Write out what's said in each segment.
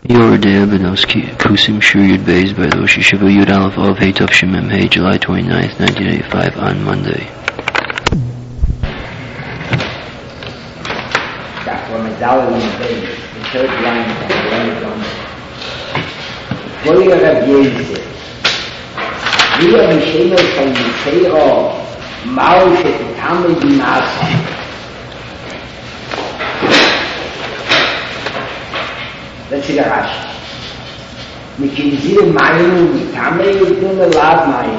Yoredea Benoski, Kusim Shur Yud Beis by the Rosh Yeshiva Yud Aleph of Hey Tov Shem Mem Hey, July 29th, 1985, on Monday. That's when the Dalai Lama Beis, the third line of the Lama Lama. Voyer Rav Yezir, Via Misheno Shal Yisero, Mao Shetetame B'Masa. Let's see the Rashi. Mikizir Mayim, Mitame Yudun Elad Mayim.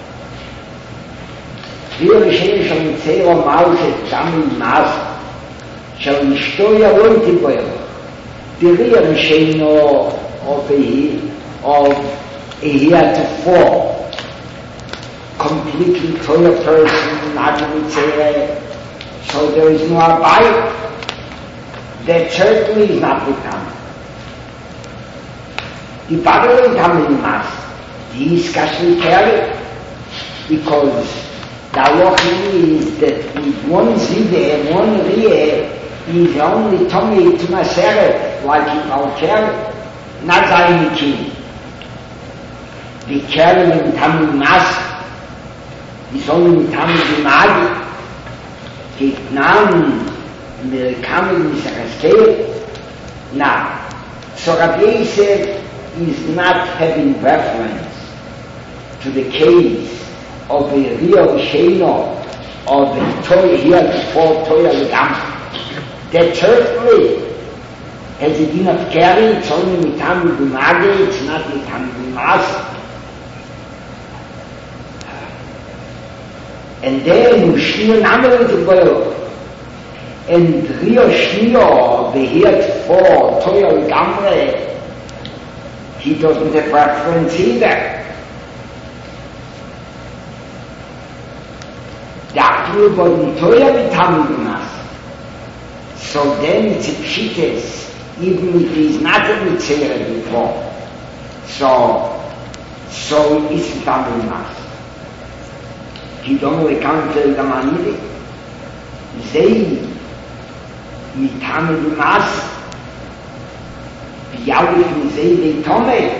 Via Misheno Shal Yisero, Mao Shetetame B'Masa. Shall Yishto Yalon Tiboyer. Via Misheno of a heretofore, completely Torah person, not to be so there is no abide, that certainly is not become. The Bhagavad Gita must discussion carry, because the halacha is that with one zide and one riyeh is only tummy to Maseret, like in our carry, not Zayin King. The carry in Tamil Mas is only in Tamil Dimadi. Geht Namen in der Kamel in Saraskel. Now, so Rabbi said is not having reference to the case of a real Sheno of the Torah here before Torah Legam. That certainly as a din of carry, it's only Mitam B'Mage, it's not Mitam B'Mas. And then Shniyo Namel to go. And Rio Shniyo, the heretofore, Toya Gamre, he doesn't have reference either. Dafür wurden Toya Mitam B'Mas. So then it's a pshites, even if he's not a Mitzvah before. So it's a Tamil Mas. He don't know the country of the Manide. They, with Tamil Mas, Yahweh and they Tome.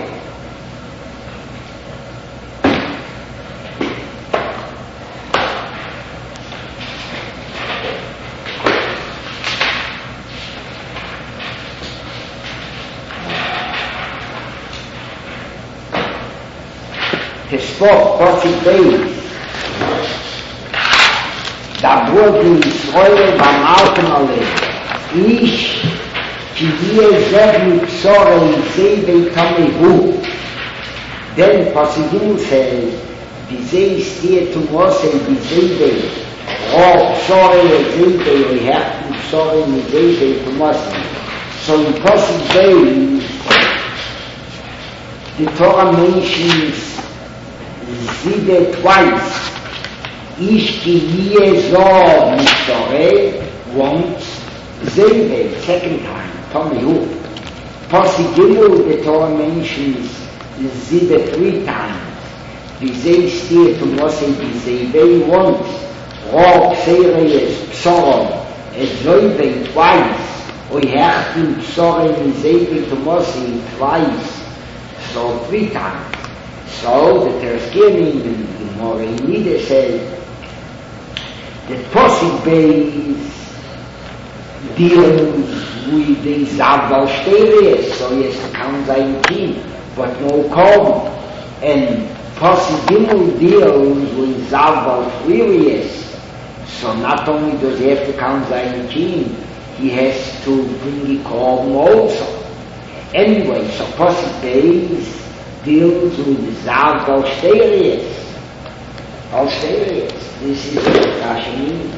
Spoke Posik Beis, da wurde in Israel beim Altenale, ich, ki wir sehr mit Sore in Sebe Tome Hu, denn Posik says, die See ist hier zu Mose, die Sebe, Sore in Sebe, we have to Sore in Sebe to Mose. So in Posik Beis, the Torah mentions Zide twice. Ich gehe so mit Sore once, Zebe, second time, Tommy Hu. Possible the Torah mentions Zide 3 times. Die See steht to Mose, die Zebe once. Rob, Seres, Psoron, Zebe twice. We have to Psoron and Zebe to Mose twice. So 3 times. So the Tereskirnim, the Morinide says that Posik Beis deals with the Zavdal Shteres, so he has to count Zayin, but no Kom. And Posik Gimel deals with Zavdal Furious, so not only does he have to count Zayin, he has to bring the Kom also. Anyway, so Posik Beis deals with Zav Austerius. Austerius. This is what Rashi means.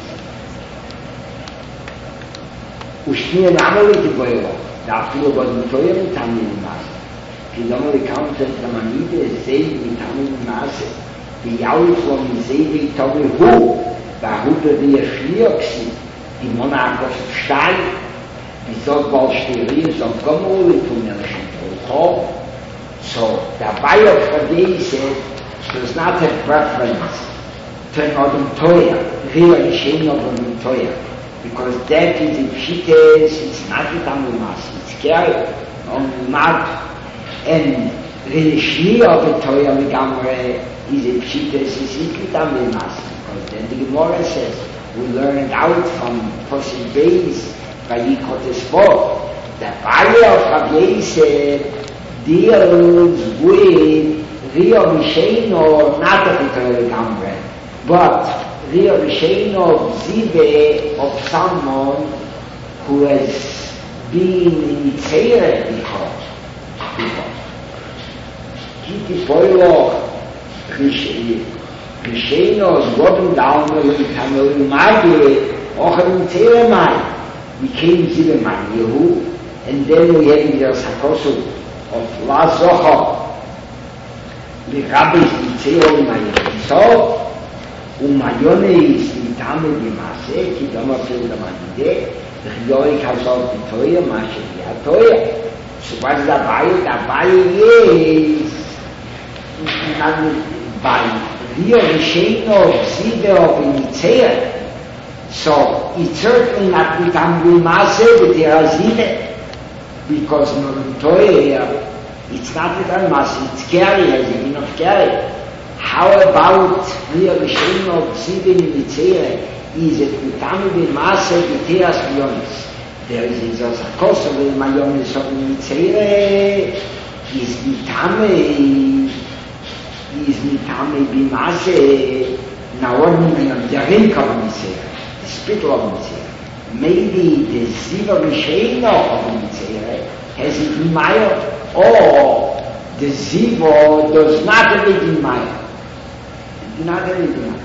Ushniya Namali to Goyla. Dafür was Toya mit Tamil Masse. Die normally counted the Manide, Seid mit Tamil Masse. Die Yaui von Seid mit Tamil Hu. Da Hutte die Schlioxi. Die Monarchos Stein. Die Zav Austerius und Gomoli tun ja schon. So, the Bayer Fadei said, does not have preference to another Toya, real shame of an Toya, because that is in Shites, it's not a Tamil Mas, it's carried. on Mat, and the Shni of the Torah Megamre is a Pshita Sisikitam Lemas, because then the Gemara says, we learn it out from Posik Beis by Yikot Espo. The value of Rabbi said deals with Rio Misheino, not of the Torah Megamre, but Rio Misheino Zive of someone who has been in Yitzhak before. Kiti Poilo Misheino is going down the Tamil Magi, or in Yitzhak, we came Zive Man Yehu, and then we had the Sakosu of La Zocha, the rabbis Yitzhak Mayehu. So, Mayone is in Tamil Bimase, Kidama Fil Damadide, the Hiyoi Kazal Pitoya, Mashe Yatoya. So what's the Baye? The Baye is by Rio Risheno of Zide of Yitzhak. So it's certainly not with Tamil Bimase, but there are Zide, because Toya, it's not with Tamil it's Gary, has a mean of Gary. How about Rio Risheno of Zide in Yitzhak? Is it Mitame B'Maaseh B'Teras Mayonis? There is a Sakosa with Mayonis of Yitzhak. Is Mitame B'Maaseh Naomi Mayon, the Rinka of Yitzhak, the spittle of Yitzhak. Maybe the Ziva Risheno of Yitzhak has it in Mayon, or the Ziva does not have it in Mayon. Not have it in Mayon.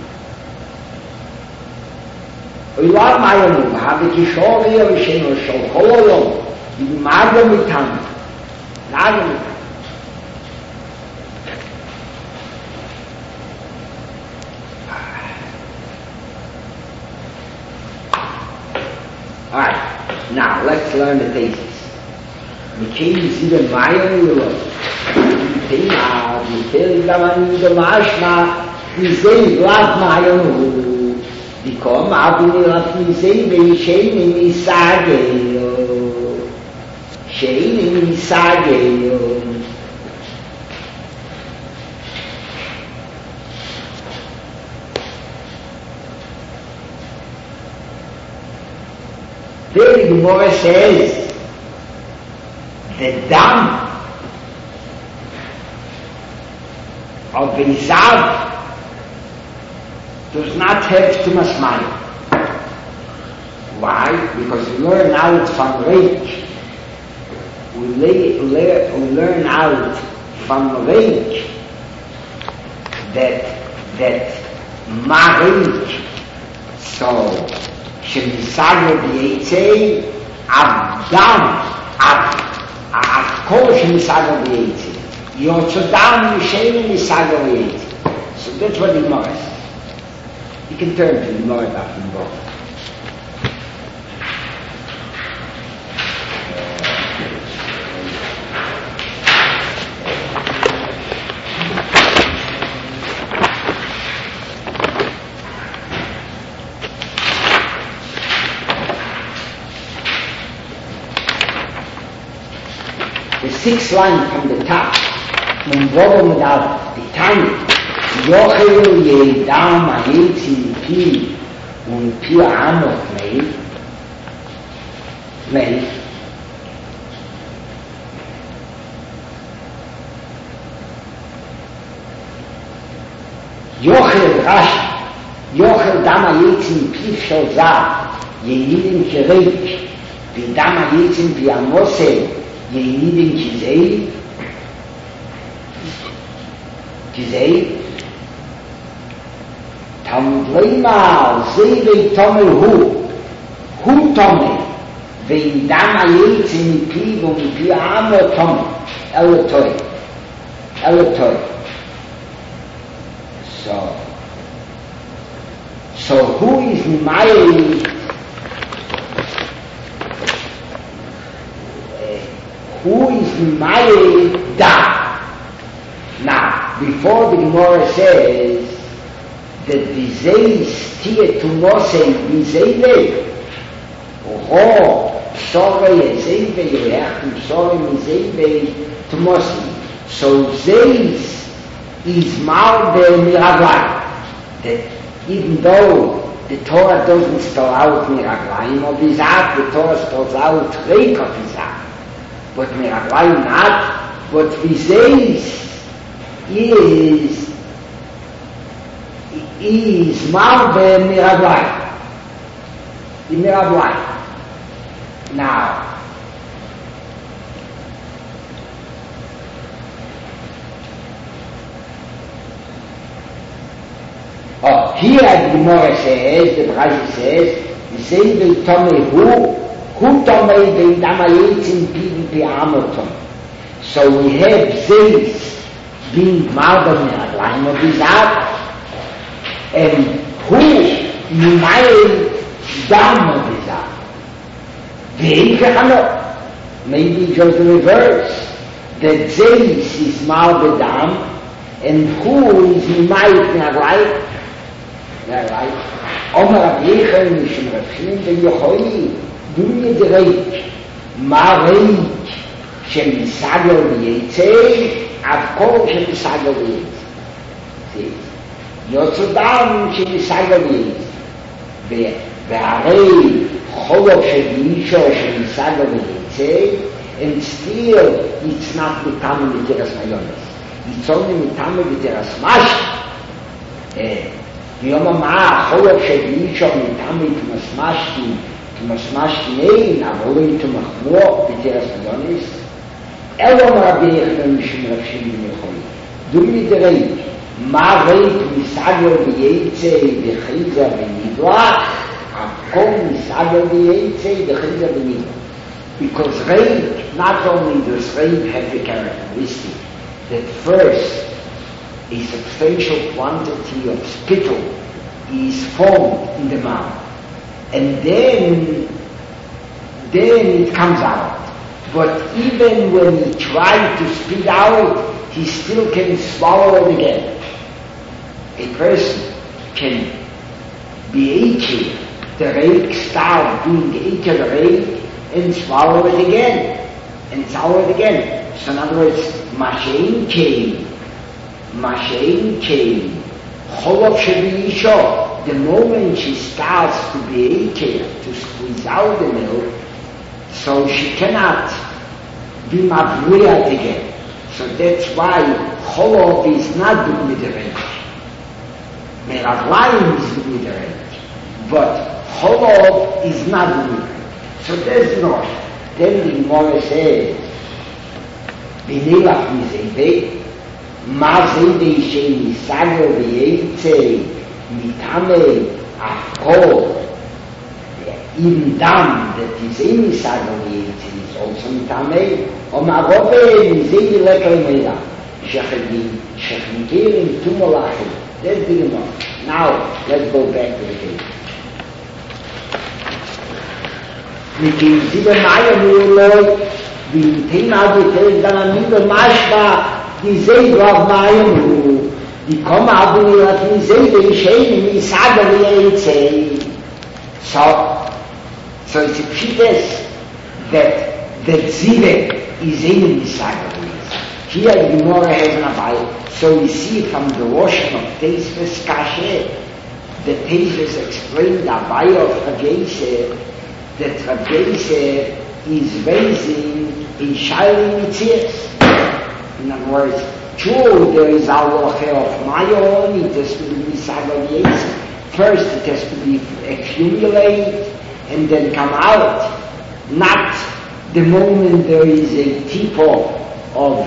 Oilar Mayonu, habe Kishore Risheno Shol Hololom, die Maga Mitam, Maga Mitam. Alright, now let's learn the thesis. The king is even Mayonu, the Tina, the Telgamani, the Mashma, the Zay Vlad Mayonu. Because Abini Rafi Zaybe Shaini Misageo Shaini Misageo Then the Gemara says the dam of Esav does not have too much money. Why? Because we learn out from Reich. We learn out from Reich that Marich, so Shemisagro B'Yetzei, Abdam, Avkol Shemisagro B'Yetzei, Yotzodam Yishem Misagro B'Yetzei. So that's what the Gemara says. You can turn to the Gemara back in both. The sixth line from the top, Mumbobo Medal, the tiny. Yochel Yedam Ha'etzi Pi Pi Amot Mei Yochel Rashi Yochel Dam Ha'etzi Pi Shozah Yenidim Kireik V'Dam Ha'etzi Pi Amose Yenidim Kizei Tamdleima Zevei Tomei Hu Tomei Ve'idam Ha'etzi Mipi V'Mipi Amo Tomei Eletoi. So who is Nimayeh? Who is Nimayeh Da? Now, before the Gemara says that Vizei Stia Tumose Vizei Le, Psore Yezebe Yerech, and Psore Yezebe Tomosi. So Zeis is Malbe Miraglayim. That even though the Torah doesn't spell out Miraglayim or Bizat, the Torah spells out Reik of Bizat. But Miraglayim not, but Zeis is Malbe Miraglayim. The Miraglayim. Now, here the Gemara says, the Rashi says, Zeibel Tomei Hu Tomei Bein Damayitzin Pidin Pi'amotom. So we have Zeis being Malba Miraglayim of Bizat, and Hu Mimayel Dam of Bizat. Maybe just the reverse, that Zeis is Malba Dam, and Hu is Mimayel Miraglayim. Ja, right. Omer Abyechen, Mishum Rafshim, Ben Yochoi, Dunya Dereit, Ma Reit, Shem Nisagel V'Yetzei, Avkol Shem Nisagel V'Yetzei. Yotzodam Shem Nisagel V'Yetzei. Ve'arei, Cholov Shem Yisho Shem Nisagel V'Yetzei, and still it's not Mitame V'Teras Mayones. It's only Mitame V'Teras Mash. ויום מה חולב שבישו מתעמית תמשמשתי נין, עבורי תמחמור בתרס מלונס, אלו מרביך ומשום רבשים במיוחוי. דומי דרי, מה רית מסעגר וייצא וחריזה ונדרח, הכל מסעגר וייצא וחריזה ונדרח. Because rain, not only does rain have the characteristic that first a substantial quantity of spittle is formed in the mouth, and then it comes out. But even when he tries to spit out, he still can swallow it again. A person can be aching, the rake start doing ache of the rake, and swallow it again, and swallow it again. So in other words, Mashein came, Cholov Shebiisho, the moment she starts to be aching, to squeeze out the milk, so she cannot be mavriyat again. So that's why Cholov is not doing with the range. Meraglayim is doing with the range. But Cholov is not doing with the range. So there's no. Then the Gemara says, B'nilach mizebeh, מה זה שניסגר וייצא מתאמה afkol, even dam that is in nisager v'yitzeh is also mitame, or ma'robe mizei leker meida shechnikirim tumolachim. That's the Gemara. Now let's go back to the case. Mikim zibe maya mu'uloi v'intein adutel danamido mashba die Seid war Mayim, die kommen ab und ihr hat die Seid in Schein, in Isager v'Yetzei. So it's a pshites that Zive is in Isager v'Yetzei. Here the Gemara has an Abai, so we see from the washing of Teisves Kashe, that Teisves explained the Abai of Rageise, that Rageise is raising in Shailim Mitzias. In other words, true, there is halacha of mayon, it has to be misagaviyes. First, it has to be accumulate and then come out. Not the moment there is a tipo of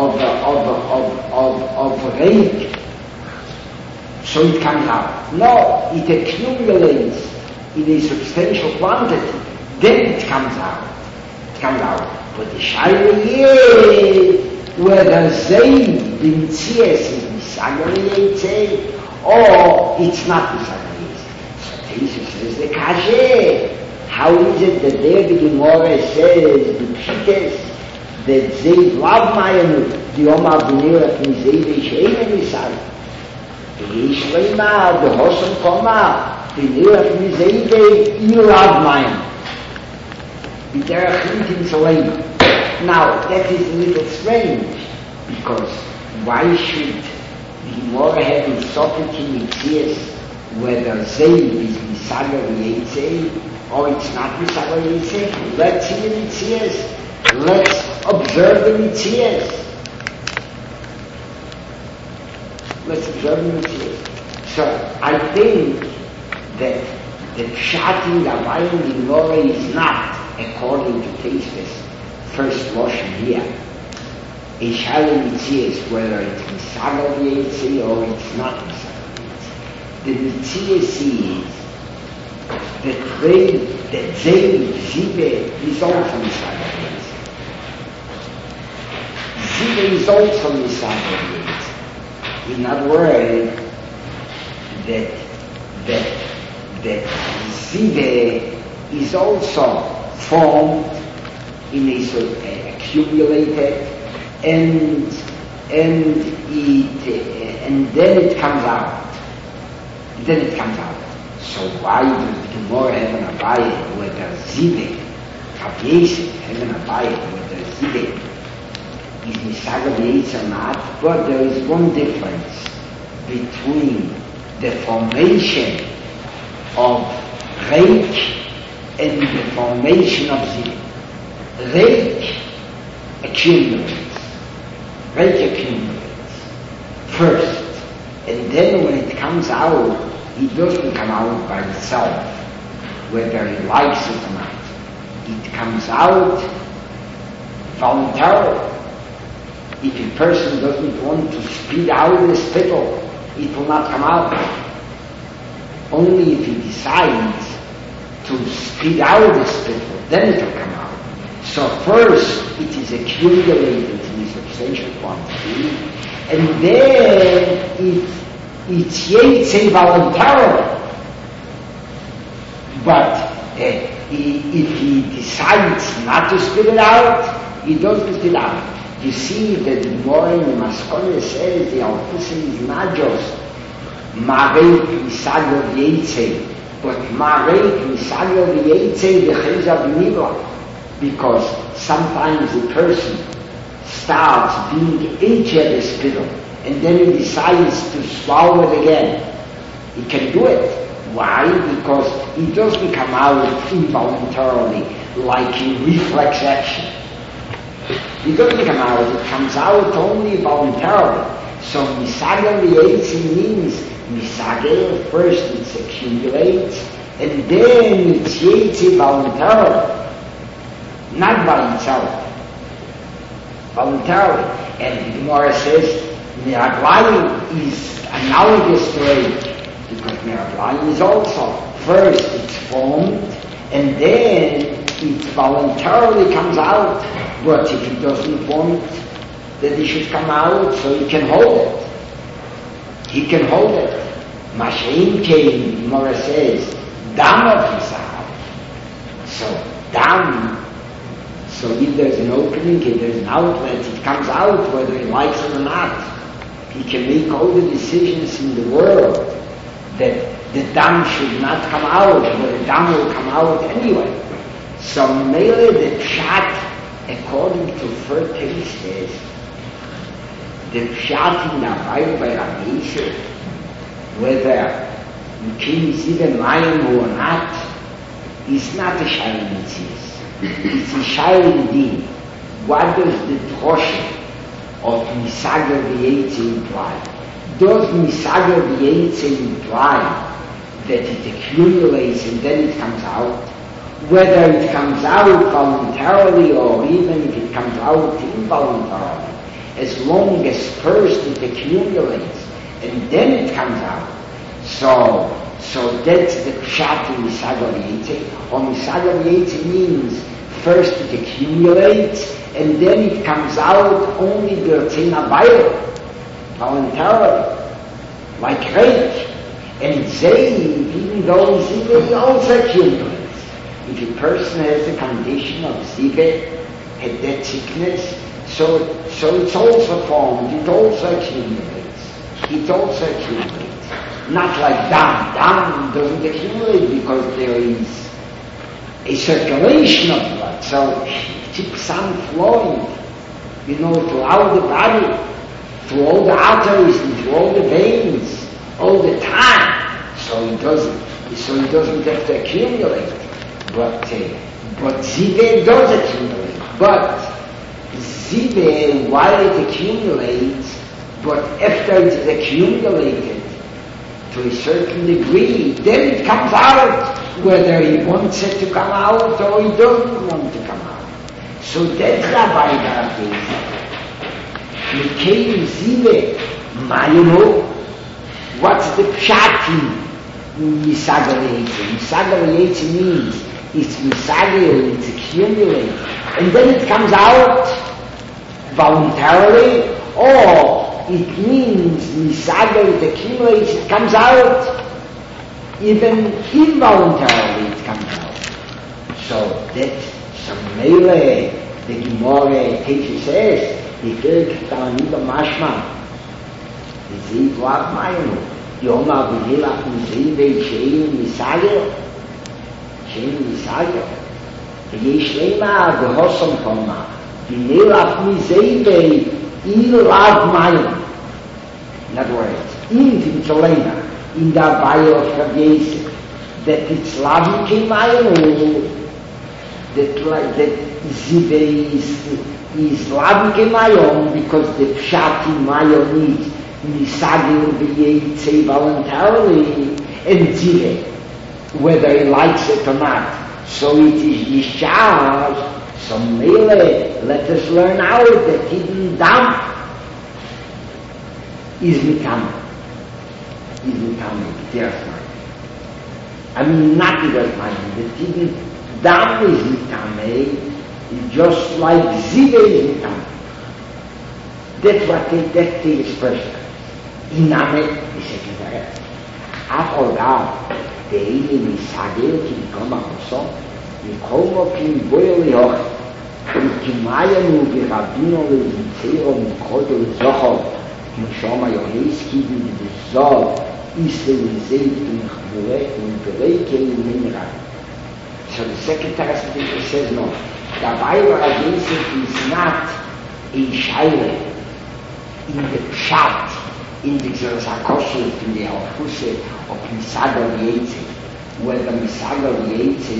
rape, so it comes out. No, it accumulates in a substantial quantity, then it comes out. It comes out. But the shaila is whether Zayd b'mitzias is misager v'yetzei or it's not misager v'yetzei. So Jesus says the kashe. How is it that there the Gemara says the pshites that Zayd lav mayanu the Omar b'neirat mizei v'shein misager v'yesh leima the Hosan Koma b'neirat mizei v'lav mayanu B'derech Intim Salema. Now, that is a little strange, because why should the Gemara have in Sopik in Mitzias whether Zeib is Misaga V'Yetzei or it's not Misaga V'Yetzei? Let's see the Mitzias. Let's observe the Mitzias. Let's observe the Mitzias. So, I think that the Pshat in the Abayim Gemara is not, according to Tosfos, first Lashon here, a Shalom Mitzias, whether it's Misaga V'Yetzei or it's not Misaga V'Yetzei. The Mitzias is that Zeib, Zibe, is also Misaga V'Yetzei. Zibe is also Misaga V'Yetzei. In other words, that Zibe is also formed in a sort of accumulated, and then it comes out. So why does the Gemara have an Abayim with the Zibe, Kavyesik have an Abayim with the Zibe is Misaga V'Yetzei or not? But there is one difference between the formation of Reik and the formation of Zibe. Reik accumulates first, and then when it comes out, it doesn't come out by itself, whether he likes it or not. It comes out voluntarily. If a person doesn't want to spit out the spittle, it will not come out. Only if he decides to spit out the spittle, then it will come out. So first it is accumulated in a substantial quantity, and then it's Yetzei voluntarily. But if he decides not to spit it out, he doesn't spit it out. You see that the Gemara in the Maskone says the Alpusim is not just Marek Misaga V'Yetzei, but Marek Misaga V'Yetzei V'Cheza V'Nibla, because sometimes a person starts being eaten at the spittle, and then he decides to swallow it again. He can do it. Why? Because it doesn't come out involuntarily, like in reflex action. It doesn't come out, it comes out only voluntarily. So Misaga V'Yetzei means Misaga, first it accumulates, and then it's Yetzei voluntarily, not by itself, voluntarily. And the Gemara says Meraglayim is analogous to it, because Meraglayim is also, first it's formed, and then it voluntarily comes out. But if he doesn't want that it should come out, so he can hold it. He can hold it. Mashaim came, Gemara says, Dam of Misaga. So Dam, so if there's an opening, if there's an outlet, it comes out whether he likes it or not. He can make all the decisions in the world that the Dam should not come out, but the Dam will come out anyway. So mainly the Pshat, according to first Tosfos, the Pshat in the Abayim by Rabbi Yisrael, whether you can see the Mayim or not, is not a Shalom Mitzias. It's a Shalom Din. What does the Drosha of Misaga V'Yetzei imply? Does Misaga V'Yetzei imply that it accumulates and then it comes out? Whether it comes out voluntarily or even if it comes out involuntarily, as long as first it accumulates and then it comes out. So that's the Pshat in Misaga V'Yetzei. Or Misaga V'Yetzei means first it accumulates and then it comes out only B'Rtzein Abayim, voluntarily, like Reik. And Zeib, even though Zibe also accumulates. If a person has the condition of Zibe, had that sickness, so it's also formed, it also accumulates. Not like Dam. Dam doesn't accumulate because there is a circulation of blood, So it keeps on flowing, throughout the body, through all the arteries and through all the veins, all the time. So it doesn't have to accumulate. But Zive does accumulate. But Zive, while it accumulates, but after it is accumulated to a certain degree, then it comes out, whether he wants it to come out or he doesn't want to come out. So that's Rabbi Garabez. Mikhail Zive, what's the pshat in Misagal Yetzi? Misagal Yetzi means it's Misagal, it's accumulated, and then it comes out voluntarily, or it means Misagal, it accumulates, it comes out even involuntarily, it comes out. So that's some Mele, the Gemara teacher says, the Kirk Talanida Mashma, the Ziv Lav Mayanu, Yoma B'Hilach Mizive Shein Misagel, Yesh Lema Gehosam Koma, B'Hilach Mizive Il Lav Mayanu. In other words, in Timtolena, in the bio of Rabbi Yosef, that it's Lav Mayanu, that Zive is Lav Mayanu, because the Pshat in Mayanu is Misagil B'Yetzi voluntarily, and Zive, whether he likes it or not. So it is discharged. So Mele, let us learn out that hidden dam is Mikam. Is Mikam, therefore. I mean, not the mind. The hidden dam is Mikam, just like Zive is Mikam. That's what that the expression. Iname is secondary. After the evening is Sagel, ki become a person, Mikomo ki boili hoch, Mikimayanu v'Rabino le'Yitzero Mikodo l'Zochor, Mishoma Yoheiski v'Zol, Isle v'Zeit v'Mechbuleke v'Minra. So the secretary says no. The Bible against it is not a shaila in the pshat, in the Xerosakoshet, in the Alfuse of Misagal Yetzi, whether Misagal Yetzi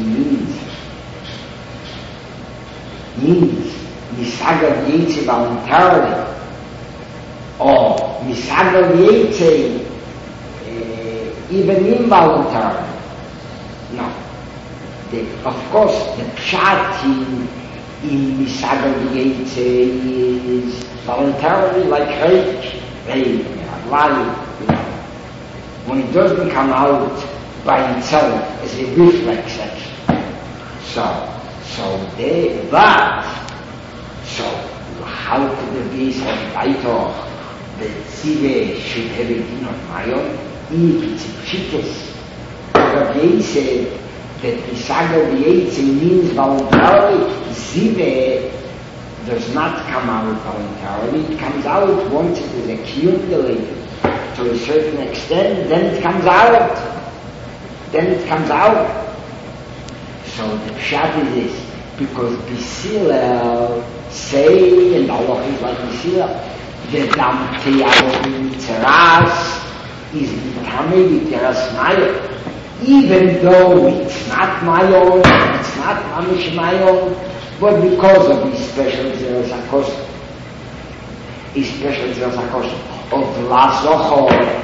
means Misagal Yetzi voluntarily, or Misagal Yetzi even involuntarily. No. Of course, the pshat in Misagal Yetzi is voluntarily, like Reich, when it doesn't come out by itself as a reflex action. So how could there be some vital that Zive should have a din of Mayon if it's a pshitas? Rabbi said that Misagal Yetzi means voluntarily. Zive does not come out voluntarily. It comes out once it is accumulated to a certain extent, then it comes out. So the pshat is this, because B'Sila say, and Allah is like B'Sila, the Dam Te'arovim Tzeras is becoming Teras Mayon. Even though it's not my own, it's not Mamish my own, but because of his special Zeros HaKosher, of Lazochor,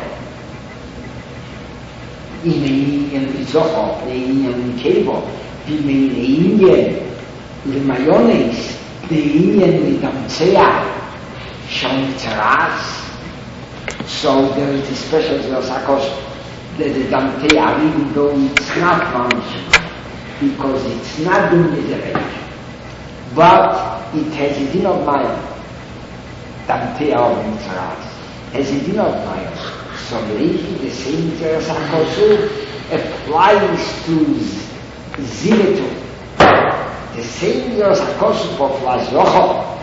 in Zochor, in Kevo, in the Mayones, the Damtsea, Shom Tzeras. So there is a special Zeros HaKosher that the Damtea, even though it's not Mamish, because it's not the Miseration, but it has a din of Maya. Damtea of Mitzaras has a din of Maya. So really the same Zeros HaKosher applies to Zivetu. The same Zeros HaKosher of Lazochor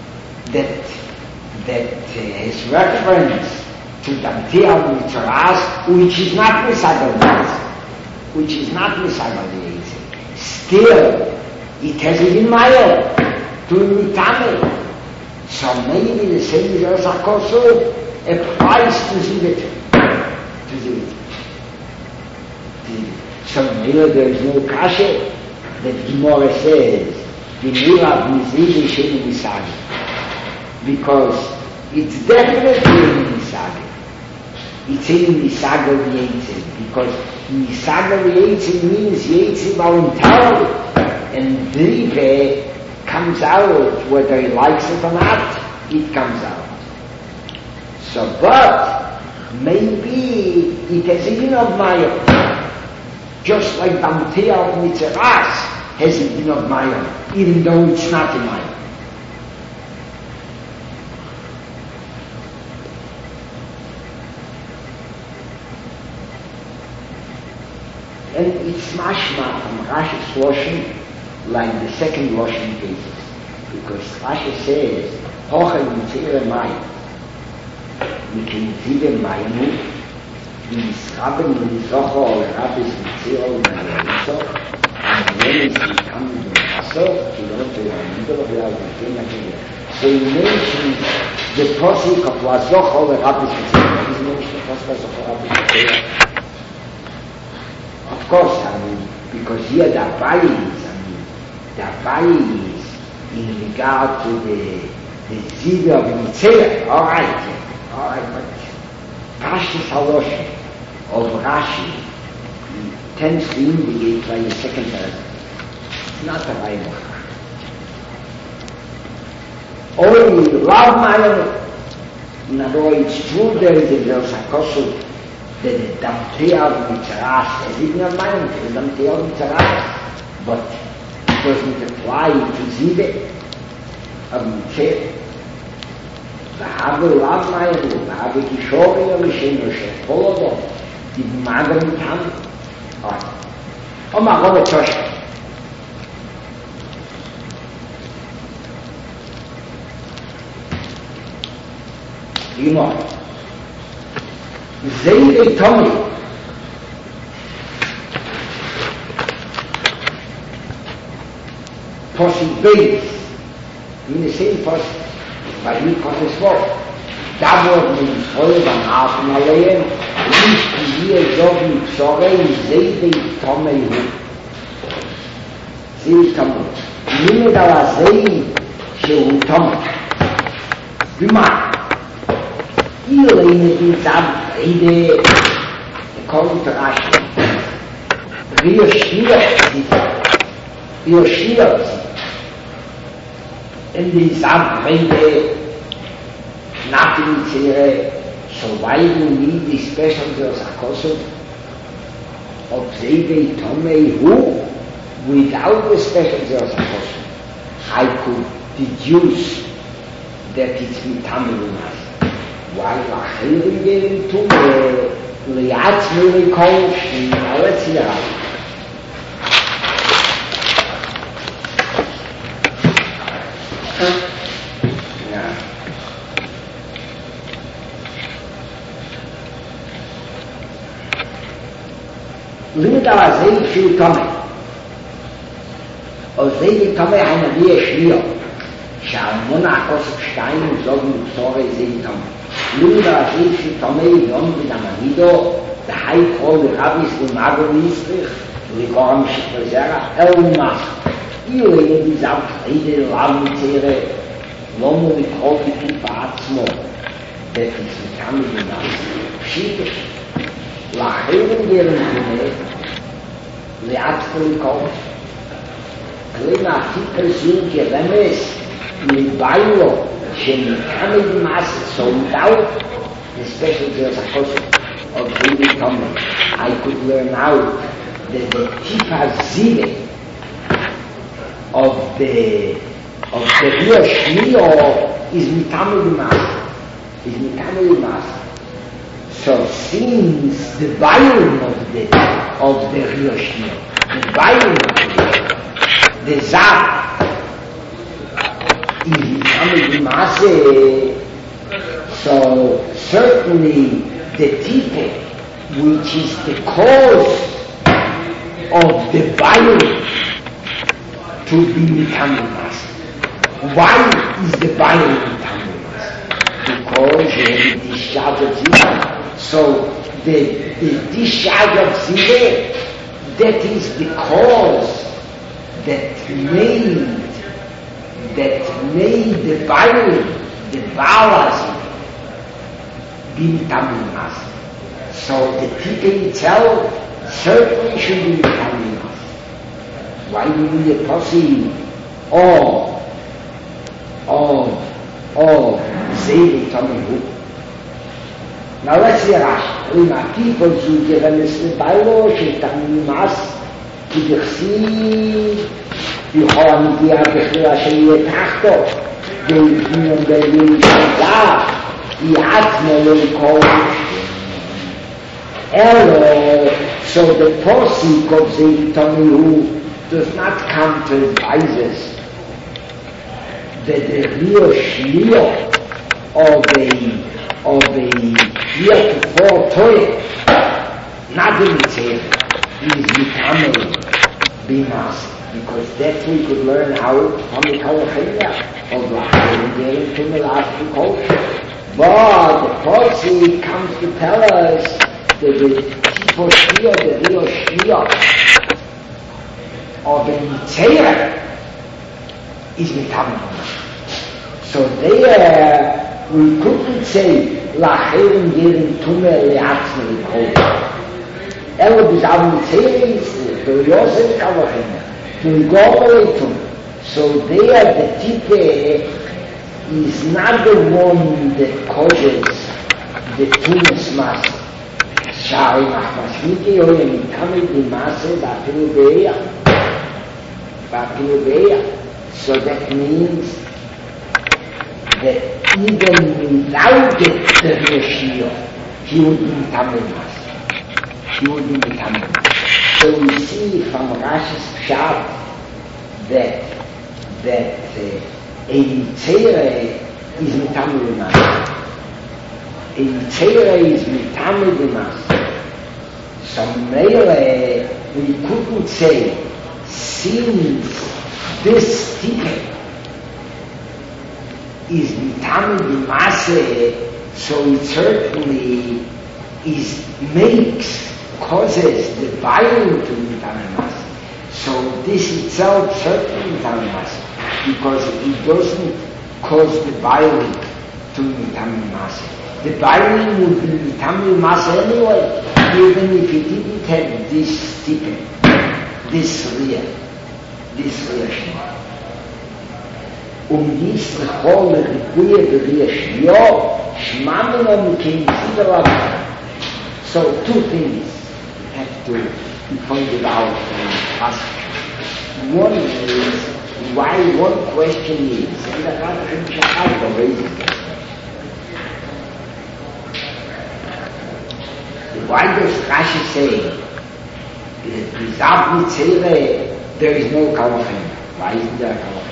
that has reference to Damtea of Mitzaras, which is not Misagal Yetzi. Still, it has it in Maya, to Mitame. So maybe the same as Akosu applies to Zivit. So maybe there is no kasha that Gemara says, the Mirav Mizidi Sheni Misagi. Because it's definitely in Misagi. It's in Misaga V'Yetzim. Because Misaga V'Yetzim means Yetzim voluntarily. And Drive comes out, whether he likes it or not, it comes out. So, but maybe it has a din of Maya. Just like Damtea of Mitzeras has a din of Maya, even though it's not in Maya. And it's mashma from Rashi's Loshen, like the second Loshen cases. Because Rashi says, Hochel Mitzere Maya. We can see the Mayanu, in Schraben, in Zocho, or Rabbis Mitzere, and Mayaniso, and when is he coming to Maso, to go to the middle of the Albertina. So he mentions the Posik of Lazocho, or Rabbis Mitzere. He mentions the Posik of Rabbis Mitzere. Of course, because here the Abai is in regard to the Zivir of Mitzere. All right, but Rashi's Halosh of Rashi tends to indicate by the second person. It's not a Bible. Only love Mayanu. In other words, it's true there is a verse Akosu that the Damtea of Mitzeras is even a Mayanu, the Damtea of Mitzeras, but it doesn't apply to Zivir of Mitzere. והאבו לאו מיינו, והאבו כישורי הראשינו שכל אותו, תבמד המתאם. אומר רוב התושע. תגמור. זה תומי. פוסק בייס. מן הסיים פוסק. Weil wie kommt es vor? Da wurden die Freude beim Hafen allein, nicht wie wir so wie Psorei, Seide, Tome, Seide, Tome. Nimm da was Seide, שהוא Tome. ומה? ihr lehne die Seide, kommt rasch. Wir schiert sie. In die Samtrede nach dem Zere, surviving me the special girls Akosu of Zebe Tomei who, without the special girls Akosu, I could deduce that it's Mitamilunas. While Achirim gave to me, Liatz Mirikol, in Aletzia. לימד על הזיד שהוא תומי. או זיד תומי הנביא השמיע, שהאלמונה הכוסף שתיים וזוג מבשורי זיד תומי. לימד על הזיד שהוא תומי יום ודמנידו, והי כל רביס ומאגו ויסטריך, ולגורם שפזרח אלמח. אילו לימד איזב חיידי לאו מצעירה, לא מולקרוא כתוב בעצמו, דפיס מתאמי בנאס, פשיטש. לאחרים גרם דומה, לאט פוליקות, כלי מעטי פרסים כרמס, מביילו, שמתאמי במעשת סולדאו, the special girls of David Tomlin. I could learn out that the Tifa Zive of the real Shmio is Mitamel Mas. So since the volume of the real Shmio, the volume of the Zab is Mitamel Mas, so certainly the Tifa, which is the cause of the volume to be Mitamim Maser. Why is the Bible Mitamim Maser? Because the discharge of Zivah. So the discharge of Zivah, that is the cause that made the Bible, the Baal be Mitamim Maser. So the tikkun itself certainly should be Mitamim Maser. Why do we proceed all Zayli Tomihu? Now let's see Rashi. Lima people who give us the Bible, Mitamim Maser, Kidchsi, Bichol Midia Bechira Sheyeh Tachto, Ve'Yivim Ve'Yivim Shadar, Yi'atmo Le'Kol. So the posik of Zayli Tomihu does not come to advise us that the real shliach of a year to fall Torah, not the mitzvah, is Mitamim Bimas, because that we could learn how from the Kalachaya of Lachim to the last culture. But the posik comes to tell us that the people shliach, the real shliach of the mitzvah is Mitamim. So there we couldn't say Lachim giving Tumeh Le'atzmi L'Kol. Elo b'zav mitzvah is the Yosef Kalachim, to go away to. So there the tikkun is not the one that causes the Tumas Maser. Shari Machmashniki Oyem Mitamim B'Maser Ba'Pilubeya. So that means that even without the Yeshua, he would be Mitamim Maser. So we see from Rashi's Pshat that a Mitzvah is Mitamim Maser. A Mitzvah is Mitamim Maser. So we couldn't say, since this tikkun is Mitamim Maser, so it certainly causes the Bible to be Mitamim Maser. So this itself certainly Mitamim Maser, because it doesn't cause the Bible to be Mitamim Maser. The Bible would be Mitamim Maser anyway, even if it didn't have this tikkun, this real Shema. Dies lechol lechikuye b'riya shliyo, shmamina mikim sidra. So two things have to be pointed out in the passage. One is why one question is, and the Rashi Shachar raises this. Why does Rashi say that without mitzvah there is no kalachim? Why isn't there a kalachim?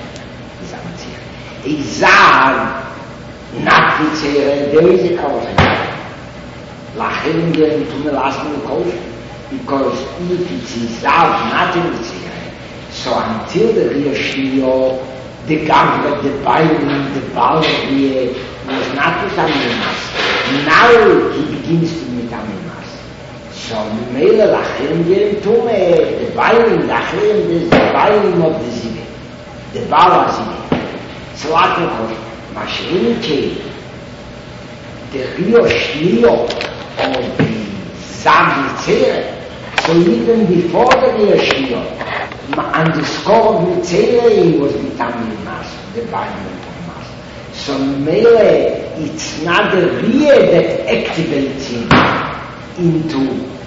Izar, not mitzvah, there is a kalachim. Lachim gehen to the last one kosher, because if it's Izar, not in mitzvah, so until the real shliyo, the Gavra, the Bible, the Baal here was not Mitamim Maser. Now he begins to Mitamim Maser. So Mele Lachim gehen to the Bible, Lachim is the Bible of the Zivah, the Baal Zivah. So what we call Mashiach, the real shliyo of the Zam. So even before the real shliyo, and the score of Mitzvah, he was Mitamim Maser, the Bible of Maser. So Mele, it's not the real that activates him into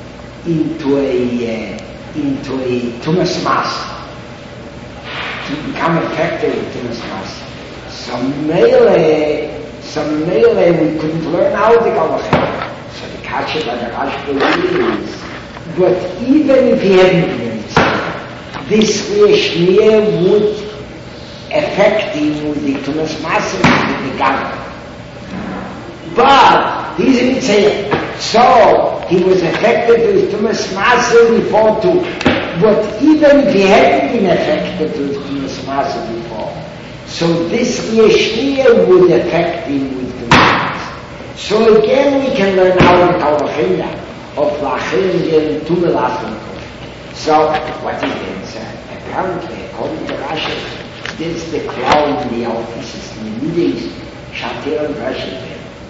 a Tumas Maser, to become effective in Tumas Maser. Some Mele, we couldn't learn how to go ahead. So the Kasha by the Rashi is, but even if he hadn't been Mitzvah, this Shliach would affect him with the Tumas Maser with the Gavra. But he's a Mitzvah, so he was affected with Tumas Maser before too. But even if he hadn't been affected with Tumas Tumas Masa before. So this Yeshua would affect him with Tumas Masa. So again we can learn out the Kalvachina of Lachim and Tumas Masa. So what is the answer? Apparently, according to Rashi, this is the cloud in the offices in the Middle East, Shatir and Rashi.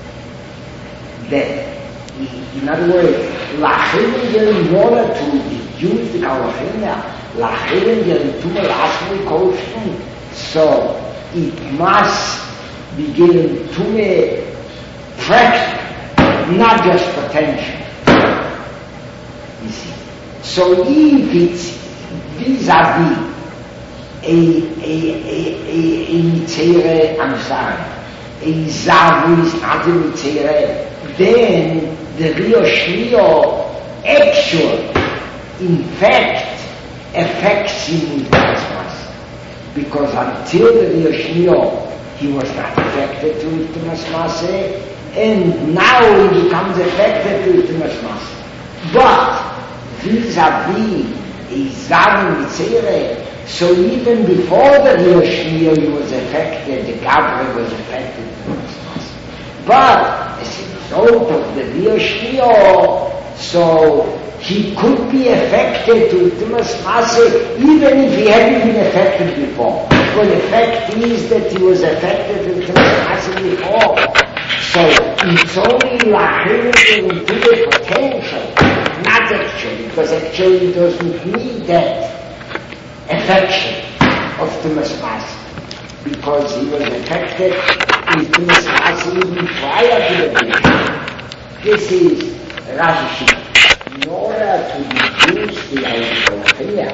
That, in other words, Lachim in order to reduce the Kalvachina, Lachim and Tumas Masa Kolshun, so it must be given to me practical, not just potential. You see. So if it's vis-a-vis a mitzvah, I'm sorry, a zavu is not a mitzvah, then the real shliyo actually, in fact, affects him with Tumas. Because until the real shliyo, he was not affected to Tumas Masa, and now he becomes affected to Tumas Masa. But vis-a-vis a zavu mitzvah, so even before the real shliyo he was affected, the Gavra was affected to Tumas Masa. But as a result of the real shliyo, so he could be affected to Tumas Masa even if he hadn't been affected before. But the fact is that he was affected to Tumas Masa before. So it's only Lachim into the potential, not actually, because actually it doesn't need that affection of Tumas Masa, because he was affected with Tumas Masa even prior to the vision. This is Rashi. In order to reduce the idea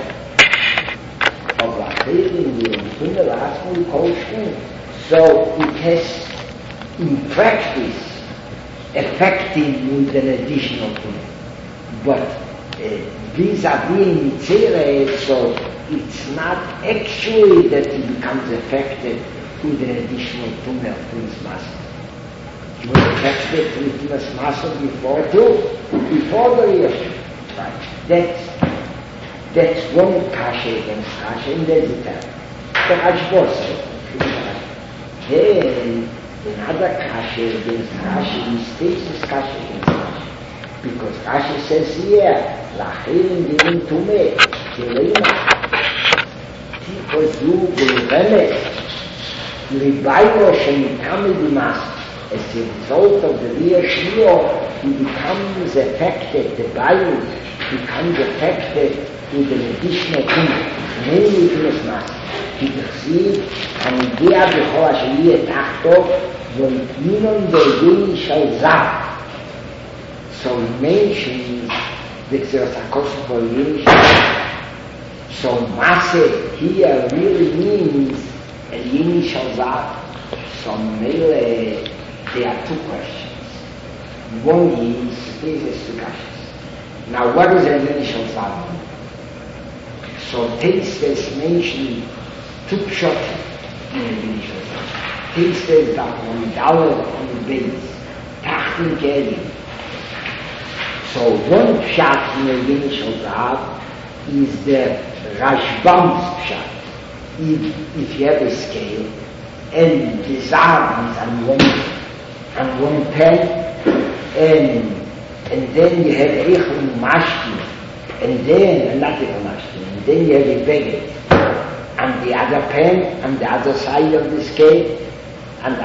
of Lachim in the last one, so it has in practice affecting with an additional thing. But vis-a-vis mitzvah, so it's not actually that he becomes affected with an additional tunnel of Tumas Masa. He was affected with Tumas Masa before the reaction. Right. That's one kasha against kasha, and that's the time. The Rashba says, then another kasha against kasha, he states this kasha against kasha. Because Rashi says here, Lachim given to me, Kelema, because you will remit, Libailo Shemitami Dimas, as a result of the real shliyo, he becomes affected, the Bible becomes affected with an additional thing, namely Tumas Masa. He perceived, and he gave the whole Ashliya Tachto, Volitminon Dei Shal Zav. So he mentions the Xerosakos for Yinish. So Masa here really means a Yinish Shal Zav. So mainly there are two questions. One is, these are two questions. Now what does a Yinish Shal Zav mean? So Teistes mentioned two pshatim in a Yinish Shal Zav. Teistes that one dollar on the base, Tachtin Kelim. So one pshat in a Yinish Shal Zav is the Rashbam's pshat. If you have a scale, and the Zav is on one pen, and then you have Eichel Mashkin, and then, not Eichel Mashkin, and then you have a Beged, and the other pen, on the other side of the scale, and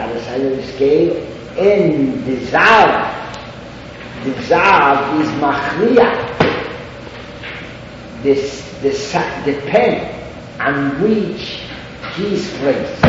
the Zav is Machriya, the pen on which he is placed.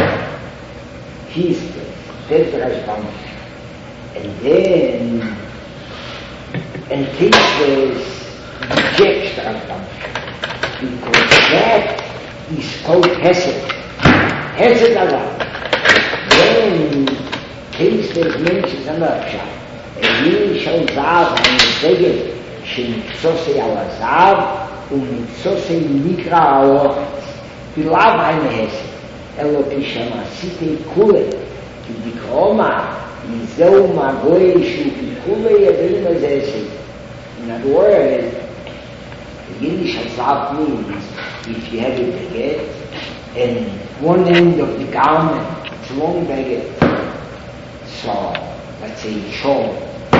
That's the Rashbam. And then, and Teistes rejects the Rashbam, because that is called Hesed. Hesed Allah. Then Teistes mentions another pshat. Yinish Shal Zav המושגת שמקצוסי על הזהב ומקצוסי נקרא האורץ בלאו הנהסת אלא כשמעשיתי כולה כי בקרומה יזהו מגוי שהוא כולה ידעים על זה עסק. In other words, Yinish Shal Zav means if you have a baguette and one end of the garment, it's long beggar. So, let's say shawl,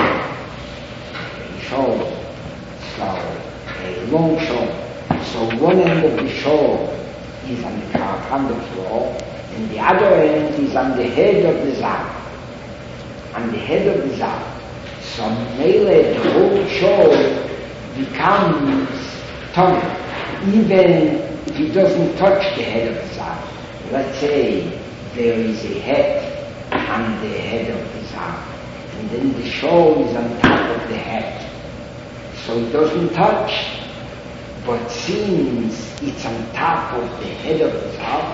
so a long shawl. So one end of the shawl is on the floor, and the other end is on the head of the Zav. On the head of the Zav. So Mele, the whole shawl becomes tummy, even if it doesn't touch the head of the Zav. Let's say there is a head on the head of the Zav, and then the shawl is on top of the head. So it doesn't touch, but since it's on top of the head of the Zav,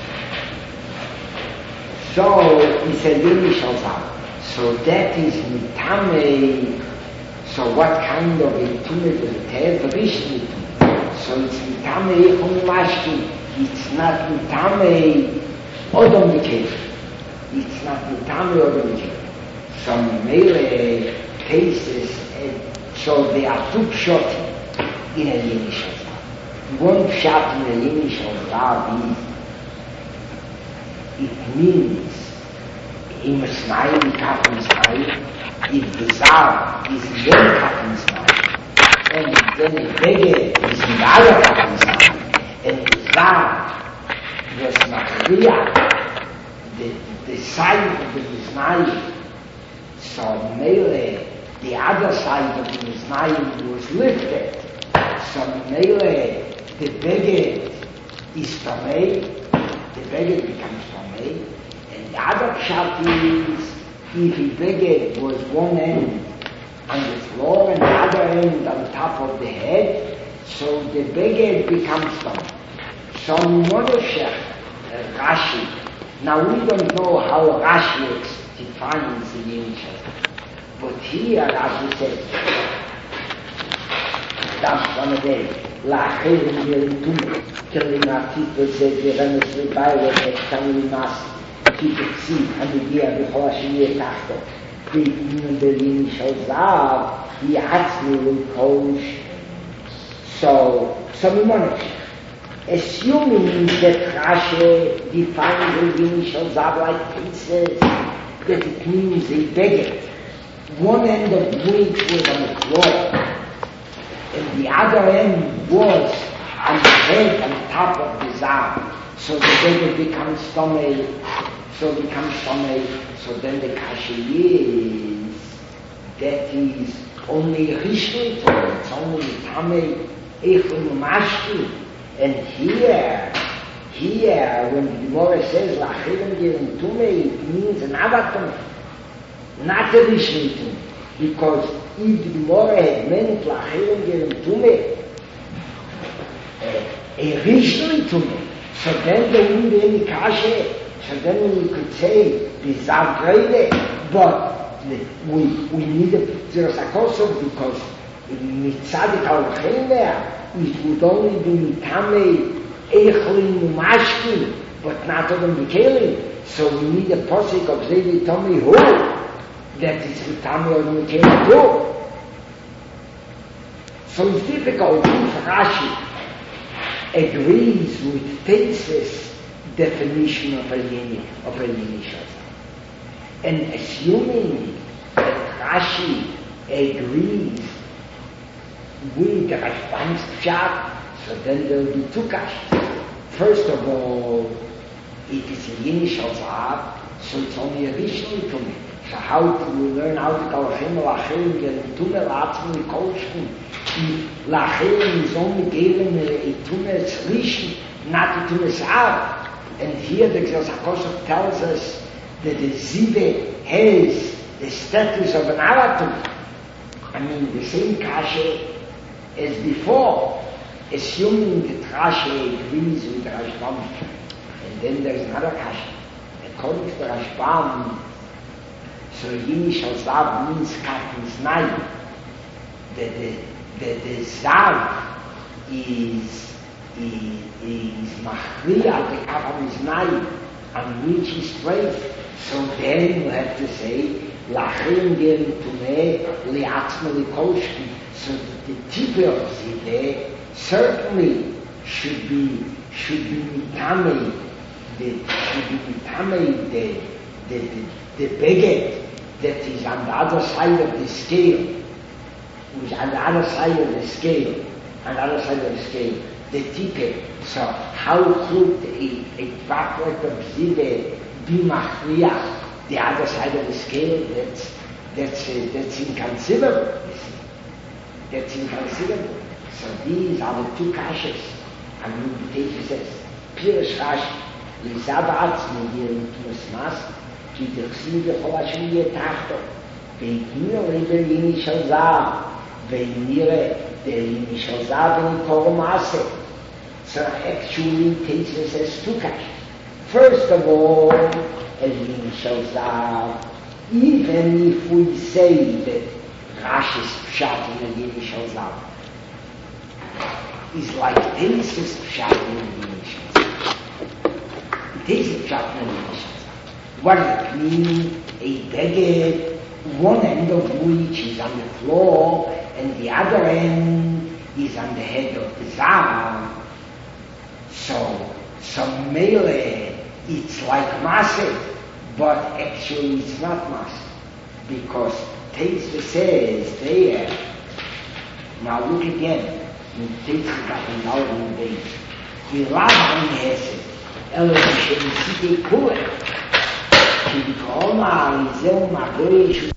so it's a Yemishal Zav. So that is Mitame. So what kind of a tumor does it have? Rishni tumor. So it's Mitame Chumashki. It's not Mitame Odom B'Kev. It's not Mitame Odom B'Kev. So Mele cases, so there are two shots in a Yemishal Zav. One shot in a Yemishal Zav is, it means in a smile, in smile, if the Zav is in one Katan smile, and then the Bege is in the other Katan smile, and the Zav was Machriya, the side of the Misnayim, so Mele, the other side of the Misnayim was lifted, so Mele, the Bege is Tamei, the Bege becomes Tamei, and the other shot is, if the Beged was one end on the floor and the other end on top of the head, so the Beged becomes Tamei. So Monoshech, Rashi, now we don't know how Rashi defines the Yemishal, but here Rashi says, that's one of them, La'achevim Yerutum, telling our people said, the Remes Rebaila, the Tamil Nasi, people see, and the year before she year after, the Yemishal Zav, the Atzmi will coach. So we Monoshech. Assuming that Rashi defines the Yemishal Zav like pieces, that it means a beggar. One end of which was on the floor, and the other end was on the head, on top of the Zav. So the beggar becomes Tomei, so then the Kasha is, that is only Rishni Torah, it's only Tamei, Eichel Mashki. And here, when the Gemara says, La'achevim Yerutum, it means another Tumah, not a Rishni Tumah. Because if the Gemara had meant La'achevim Yerutum, a Rishni Tumah, so then there wouldn't be any Kasha, so then we could say, the Zav Greide, but we need a Zerasakosov because Mitzadik Al-Chem there, it would only be Mitame Eichlin Umashkin, but not Odom B'Kelim. So we need a posik of Zevi Tomi Hu, that is Mitame Odom B'Kelim too. So it's difficult if Rashi agrees with Tesis' definition of a Yemishal. And assuming that Rashi agrees with the Rashban's Pshat, so then there will be two kashas. First of all, it is a Yemishal Zav, so it's only a Rishni Tumah. So how do we learn how to call La'achevim Yerutum La'atzmi Kolshkin? If La'achevim is only given a Tumah Rishni, not a Tumah Zav. And here the Gzos HaKosov tells us that the Zive has the status of an Aratum. I mean, the same kasha as before, assuming that Rashi agrees with Rashbam. And then there's another kasha. According to Rashbam, so Yemishal Zav means Katan Znai. The Zav is Machriya, the Katan Znai, on which is straight. So then you have to say, La'achevim Yerutum Li'atzmi Kolshki. So the tip of Zideh certainly should be should be mitame the beged that is on the other side of the scale, which on the other side of the scale, the ticket. So how could a backward of Zive be machriach the other side of the scale? That's inconceivable. That's inconceivable. So these are the two kashas. And the teacher says, Pirish Rashi, Lizab Atzmi here in Tumas כי דרסים בכל אשר יהיה תחתו, והתניר ליני של זהב, והנראה ליני של זהב ונקור מעשה. So actually Tesis says two questions. First of all, ליני של זהב, even if we say that Rashi's pshat in ליני של זהב is like Tesis pshat in ליני של זהב. Tesis pshat in ליני של זהב. What does it mean? A beged, one end of which is on the floor, and the other end is on the head of the Zav. So mele, it's like Maseh, but actually it's not Maseh. Because Teisva says there, now look again, in Teisva got an out in the base. The Rabban Hesed, Elohim Shemsite Kuleh, שבקרום זהו מעגוי שהוא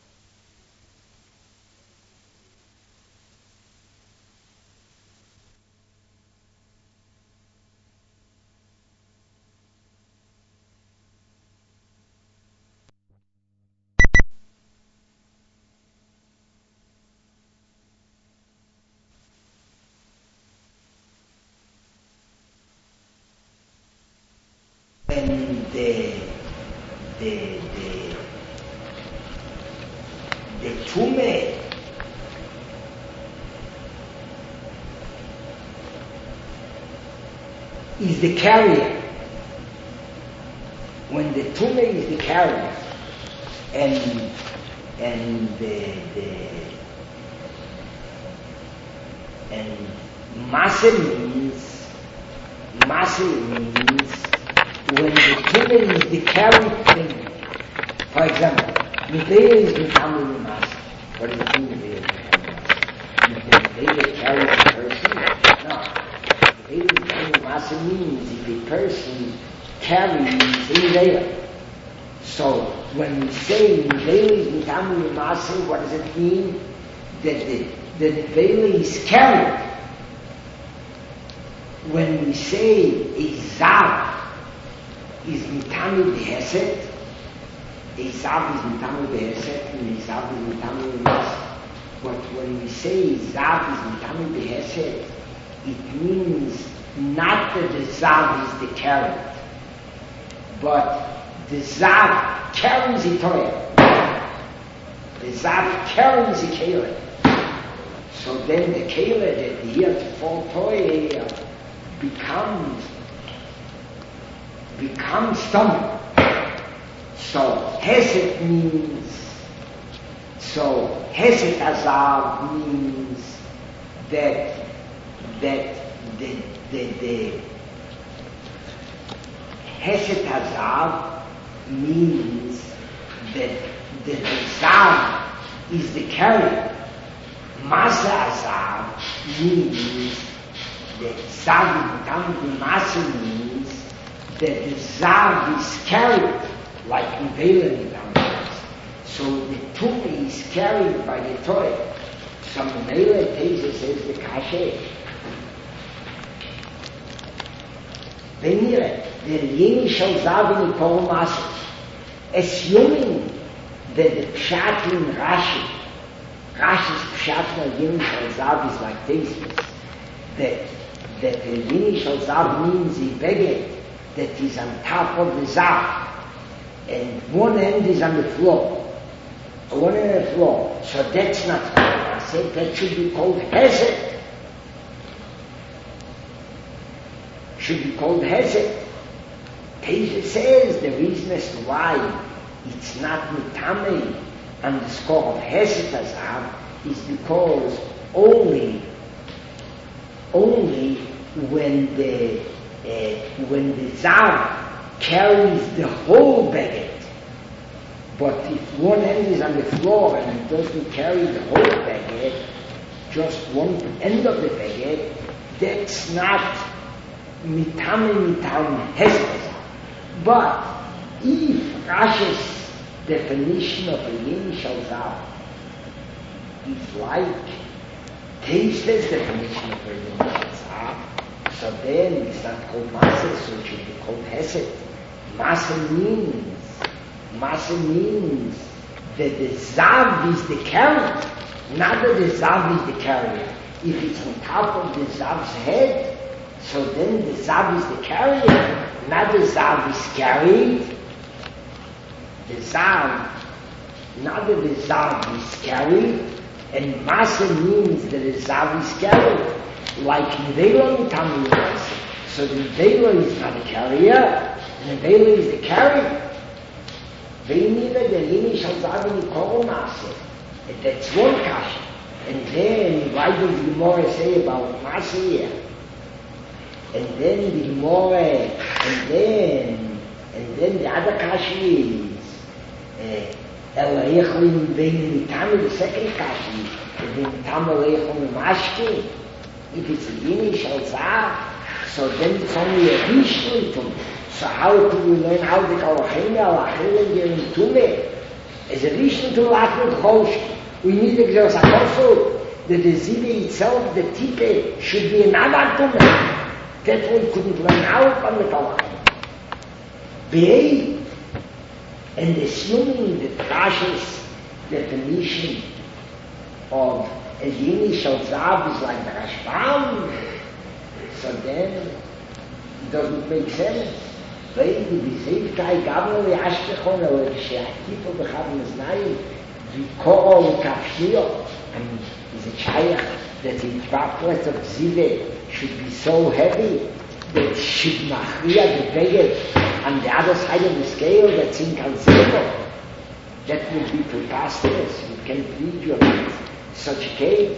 the tume is the carrier. When the tume is the carrier, and maser means when the tume is the carried thing. For example, Mivela is Mitamu Masa. What does it mean, Mivela is Mitamu carries a person? No. Mivela is Masa means if a person carries Mivela. So when we say Mivela is Mitamu Masa, what does it mean? That the Mivela is carried. When we say a Zav is Mitamu Behesed, a Zav is Mitamu Behesed and a Zav is Mitamu Behesed. But when we say Zav is Mitamu Behesed, it means not that the Zav is the carrot, but the Zav carries the Torah. The Zav carries the Keilah. So then the Keilah that here to fall Torah becomes stomach. So Hesed Azav means that the Hesed Azav means that the Zav is the carrier. Masa Azav means that Zav the Masa means that the Zav is carried like Mivela Nidam. So the Tumi is carried by the Torah. So Mivela Teisa says the Kashe. Venire, the Yeni Shal Zav in Paul Masas, assuming that the Pshat in Rashi's Pshat in Yeni Shal Zav is like Teisas, that the Yeni Shal Zav means a beged that is on top of the Zav, and one end is on the floor. One end on the floor. So that's not I said that should be called Hesed. Should be called Hesed. Teisha says the reason as to why it's not Mitame on the score of Hesed Azav is because only when the when the Zav carries the whole baguette, but if one end is on the floor and it doesn't carry the whole baguette, just one end of the baguette, that's not mitam hesed. But if Rashi's definition of a yin shal zav is like Teis's definition of a yin shal zav, so then it's not called Masa, so it should be called Hesed. Masa means that the Zav is the carrier, not that the Zav is the carrier. If it's on top of the Zav's head, so then the Zav is the carrier, not the Zav is carried. The Zav, not that the Zav is carried, and Masa means that the Zav is carried. Like Nevela Mitam Masa. So the Nevela is not a carrier, Nevela is the carrier. Ve'iniva the Yini Shal Zav Nikoro Masa. That's one kasha. And then, why does the Gemara say about Masa here? And then the Gemara, and then the other kasha is Ela Echlim Ve'in Mitam, the second kasha is Ve'in Mitam Ela Echlim Mashki. If it's a Yini Shal Zav, so then it's only a Rishlitum. So how could we learn how the Kalachim Al-Achilim Gerim Tumeh? As a Rishlitum Lachmut Chosh, we need to exercise also that the Zivi itself, the Tipe, should be another Tumeh. That one couldn't learn out from the Kalachim. Be'ei, and assuming that Rashi's definition of a Yini Shal Zav is like the Rashbam, so then it doesn't make sense. Weil die Beseefkeit gab nur die Aschkechon, aber die Sheakipo bechaben es nahe, wie Koro und Kafshio, and is a Chaya that the droplets of Zive should be so heavy that it should machria the baguette on the other side of the scale that's inconceivable. That would be preposterous. You can't read your mind. Such a case.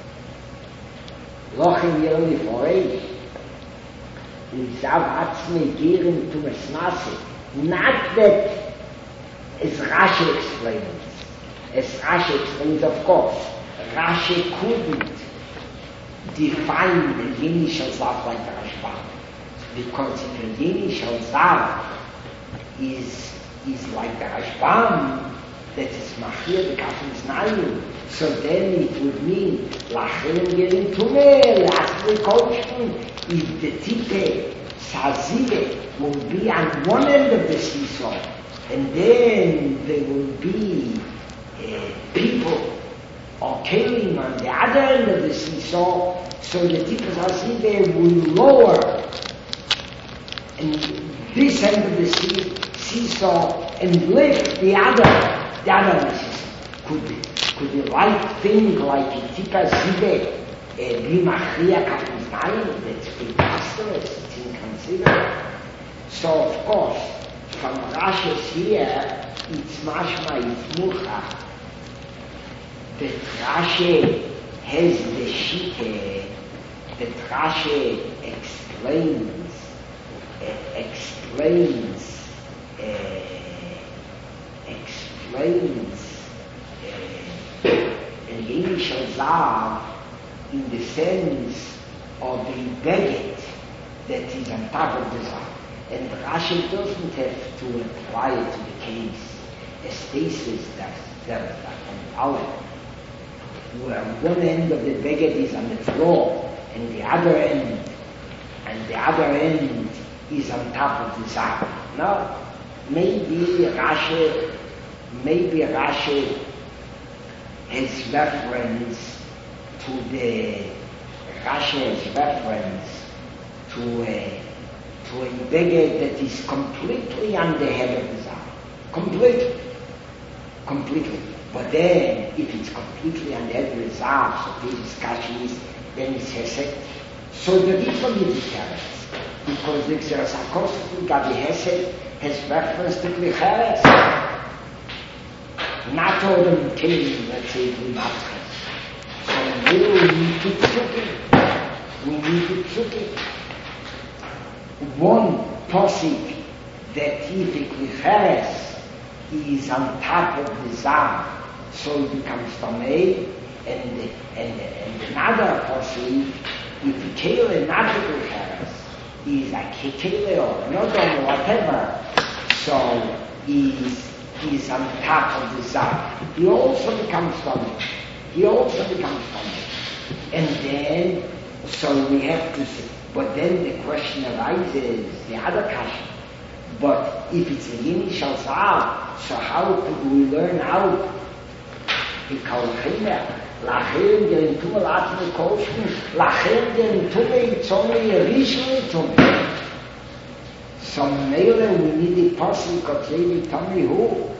Lochem Yerli Forei. Zav Atzme Gerim Tumas Nase. Not that, as Rashi explains. As Rashi explains, of course, Rashi couldn't define the Yini Shal Zav like the Rashbam. Because if the Yini Shal Zav is like the Rashbam, that is Machir, the Kafim Znayu, so then it would mean Lachrim Gerim Tumeh, Lachrim Kolchim, if the Tipe Sazive will be on one end of the seesaw, and then there will be people or Kelim on the other end of the seesaw, so the Tipe Sazive will lower and this end of the seesaw and lift the other end of the seesaw. Could the right thing like a Tipe Sazive be Machria Kafim Znayu? That's preposterous, it's inconsiderable. So of course, from Rashi's here, it's mashma, it's mucha, that Rashi has the shite, that Rashi explains in Yini Shal Zav in the sense of the baguette that is on top of the Zav. And Rashi doesn't have to apply it to the case as thesis that on our, where one end of the baguette is on the floor and the other end is on top of the Zav. No, maybe Rashi has reference to a baguette that is completely on the head of the Zav. Completely. But then, if it's completely on the head of the Zav, so this discussion is, then it's Hesed. So the different Yitzcharetz, because the Xerasakos Gabi Hesed has reference to Klicheretz. Not all the Kelim, let's say, we must have. So we need to psukim. one posik that if a klicheres is on top of the zav, so it becomes tamei, and another posik, if the kele not the klicheres is a kele or another or whatever, so is on top of the zav. He also becomes tamei. And then, so we have to see. But then the question arises, the other question. But if it's a initial zav, so how could we learn out? Because Lachem der in Tumme laten kosten, Lachem der in Tumme it's only a rishon Tumme. So Mele, we need a person Kotleli Tommy who?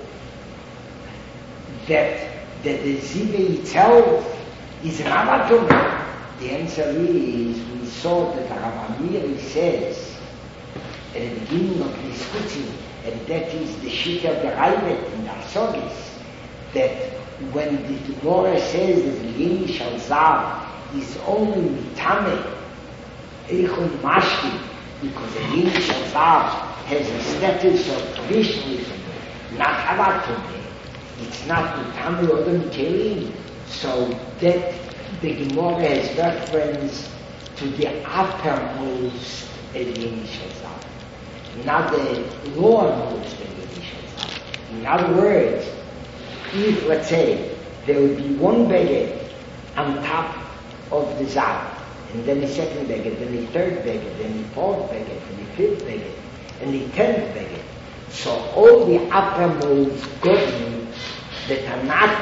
That the Zive itself is an Amatum. The answer is, we saw that Rav Amiri says at the beginning of this Kutzi, and that is the sheet of the Raivet in the Asogis, that when the Gemara says that the Yenish Zav is only Mitame, Eichon Mashki, because the Yenish Zav has a status of traditionalism, not Havatum. It's not Mitame or the Mikelim, so that the Gemara has reference to the uppermost initial Zav, not the lowermost initial Zav. In other words, if, let's say, there would be one beged on top of the Zav, and then the second beged, then the third beged, then the fourth beged, then the fifth beged, and the 10th beged. So all the uppermost godim that are not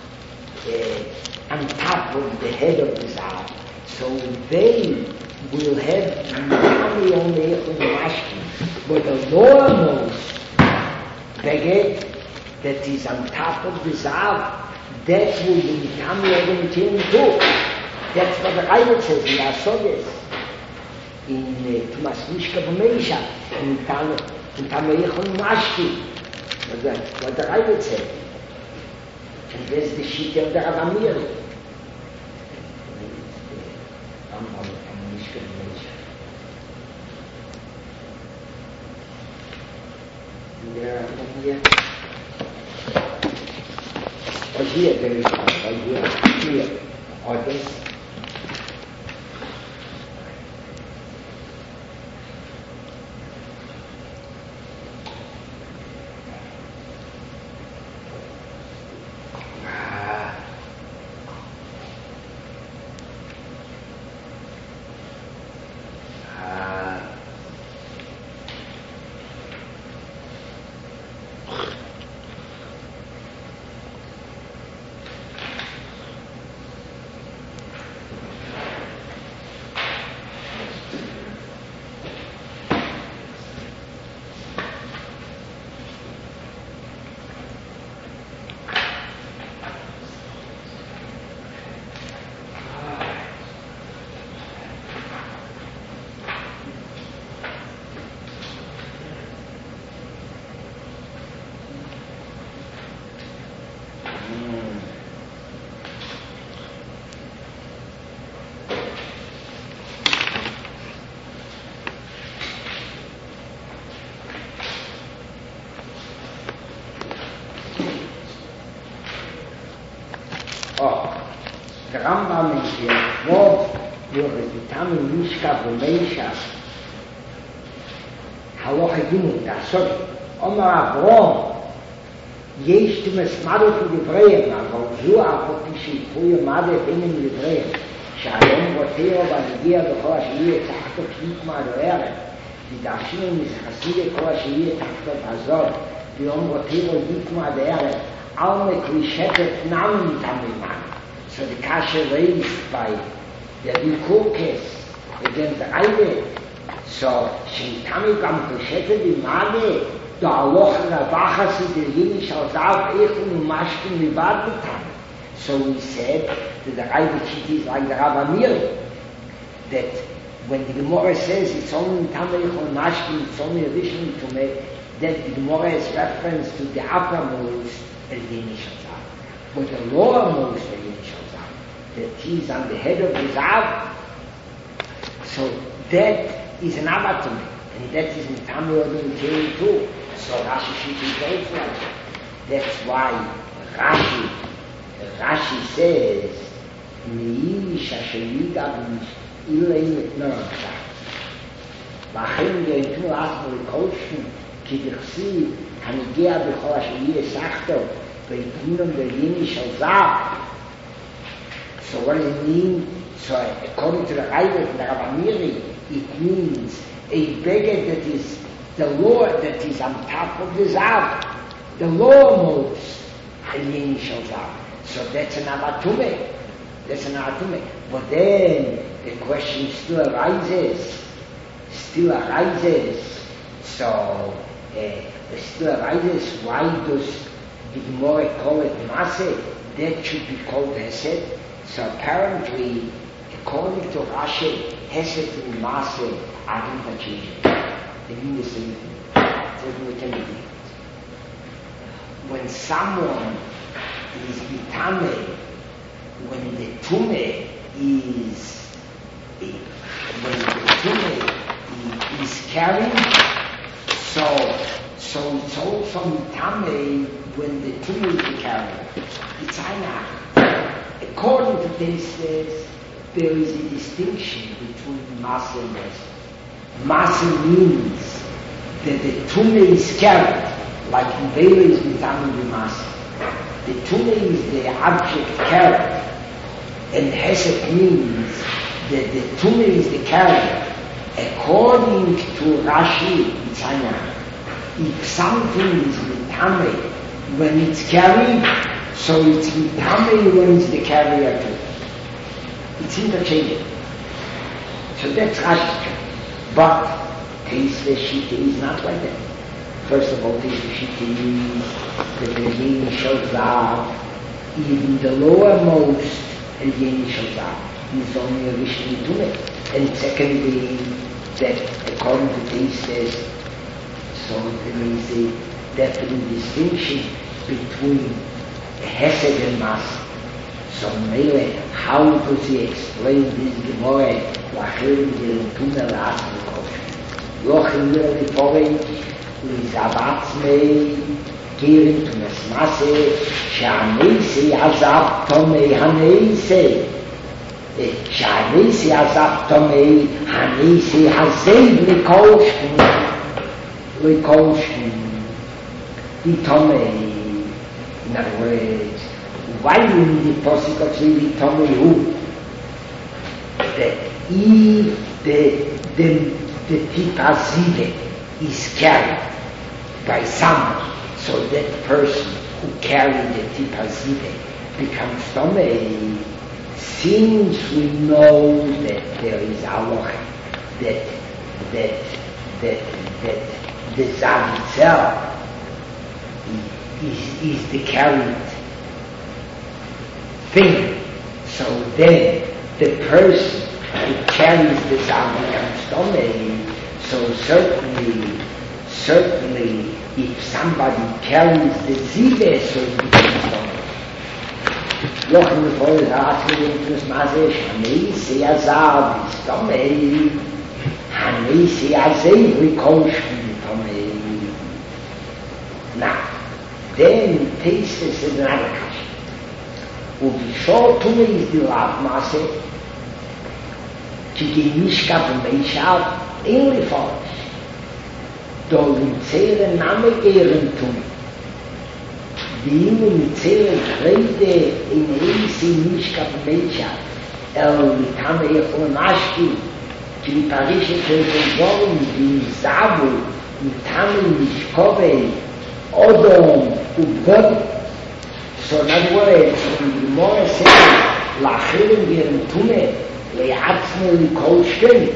on top of the head of the Zav, so they will have only Echad Mashkin, but the lowermost beged that is on top of the Zav, that will be Mitami Echad too. That's what the Raivet says in Asoges, in Tumas Mishka B'Meisha, in Mitami Echad Mashkin. What the Raivet says. And there's the sheet of the Rav Amiri. Here there is one, here, or this. The Rambam is here, Vod, Yochitami Mishka B'Meisha, Halacha Gimel, Sorry, Omar Avrom, יש תמסמדות לדבריהם, אבל זו הפותי שיפוי מדע בינים לדבריהם, שהיום רותירו בנגיע בכל השני תחתו פניק מהדוארת, ודרשינו מסחסי לכל השני תחתו בזור, ויום רותירו דיק מהדוארת, על מקלישתת נאמן מתאמימן. So the kasha raised by the Kurkes against the Eide. So she tami kam kushete di mage, do aloch rabachasi the yini shal zav echun umashkin mibad betam. So we said that the Eide Chiti is like the Rav Amiri, that when the Gemara says it's only tami echun umashkin, it's only additional to me, that the Gemara is reference to the uppermost the yini shal zav. But the lowermost the yini shal that is on the head of the Zav, so that is an Avatome. And that is in Tamil in Kiri too. So Rashi should be grateful. That's why Rashi says, Niish Hashemigav Ilay Mitnarcha. V'achem Yoitu Asmo L'Kolshim Ki D'chsi Hanigea B'chol Hashemiyah Sachto V'yitinum V'yini Shalzav. So what does it mean? So according to the Raiva from the Rabamiri, it means a beggar that is the law that is on top of the Zav. The law moves and Yini Shalzav. So that's an Avatume. That's an Avatume. But then the question still arises. So why does the Gemara call it Maseh? That should be called Hesed. So apparently, according to Rashi, Hesed and Maseh are interchangeable. They mean the same thing. When someone is Bitame, when the Tume is carried, so it's also Bitame when the Tume is carried. It's Ainah. According to this, there is a distinction between Maseh and Hesed. Maseh means that the Tume is carried, like in Bela is Bitame the Maseh. The Tume is the object carried, and Hesed means that the Tume is the carrier. According to Rashi, it's Ainah. If something is Bitame when it's carried, so it's Bitame when it's the carrier too. It's interchangeable. So that's Rashi. But Teisve Shita is not like that. First of all, Teisve Shita is that the Yeni Shalzav, even the lowermost and Yeni Shalzav, is only a Rishon Tume. And secondly, that according to Teisve, so there is a definite distinction between Hesed and Maseh. So Mele, how does he explain this Gemara? Lachim Yerutumel Asmi Kosh. Lochim Yerutumel Lizabatzmei Kirim Tumes Maseh Shanesi Azab Tomei Hanesi Shanesi Azab Tomei Hanesi Hazev Likoshkin the Tomei. In other words, why you need the Posik of the Tomei who? That if the Tipazive is carried by someone, so that person who carried the Tipazive becomes Tomei, since we know that there is Allah, that the Zav itself is the carried thing. So then the person who carries the Zav becomes Tomei. So certainly if somebody carries the Zive, so it becomes Tomei. Lochem before the Rashi into this Maseh, Hanesi Azav is Tomei, Hanesi Azev Rikoshkin Tomei. Now, then taste is another question. Ubishor Tume is the Lav Maseh, ki Gemishka B'meishav in Leforish. Do Mitzere Name Ehren Tume. V'im Mitzere Grede in Eisi Mishka B'meishav el Mitame Echon Ashki ki Parishe Tezorim V'Izavu Mitame Mishkove Odom Ubod. So in other words, when the Gemara says Lachirim V'Yem Tume Le'atzme L'Kolshken,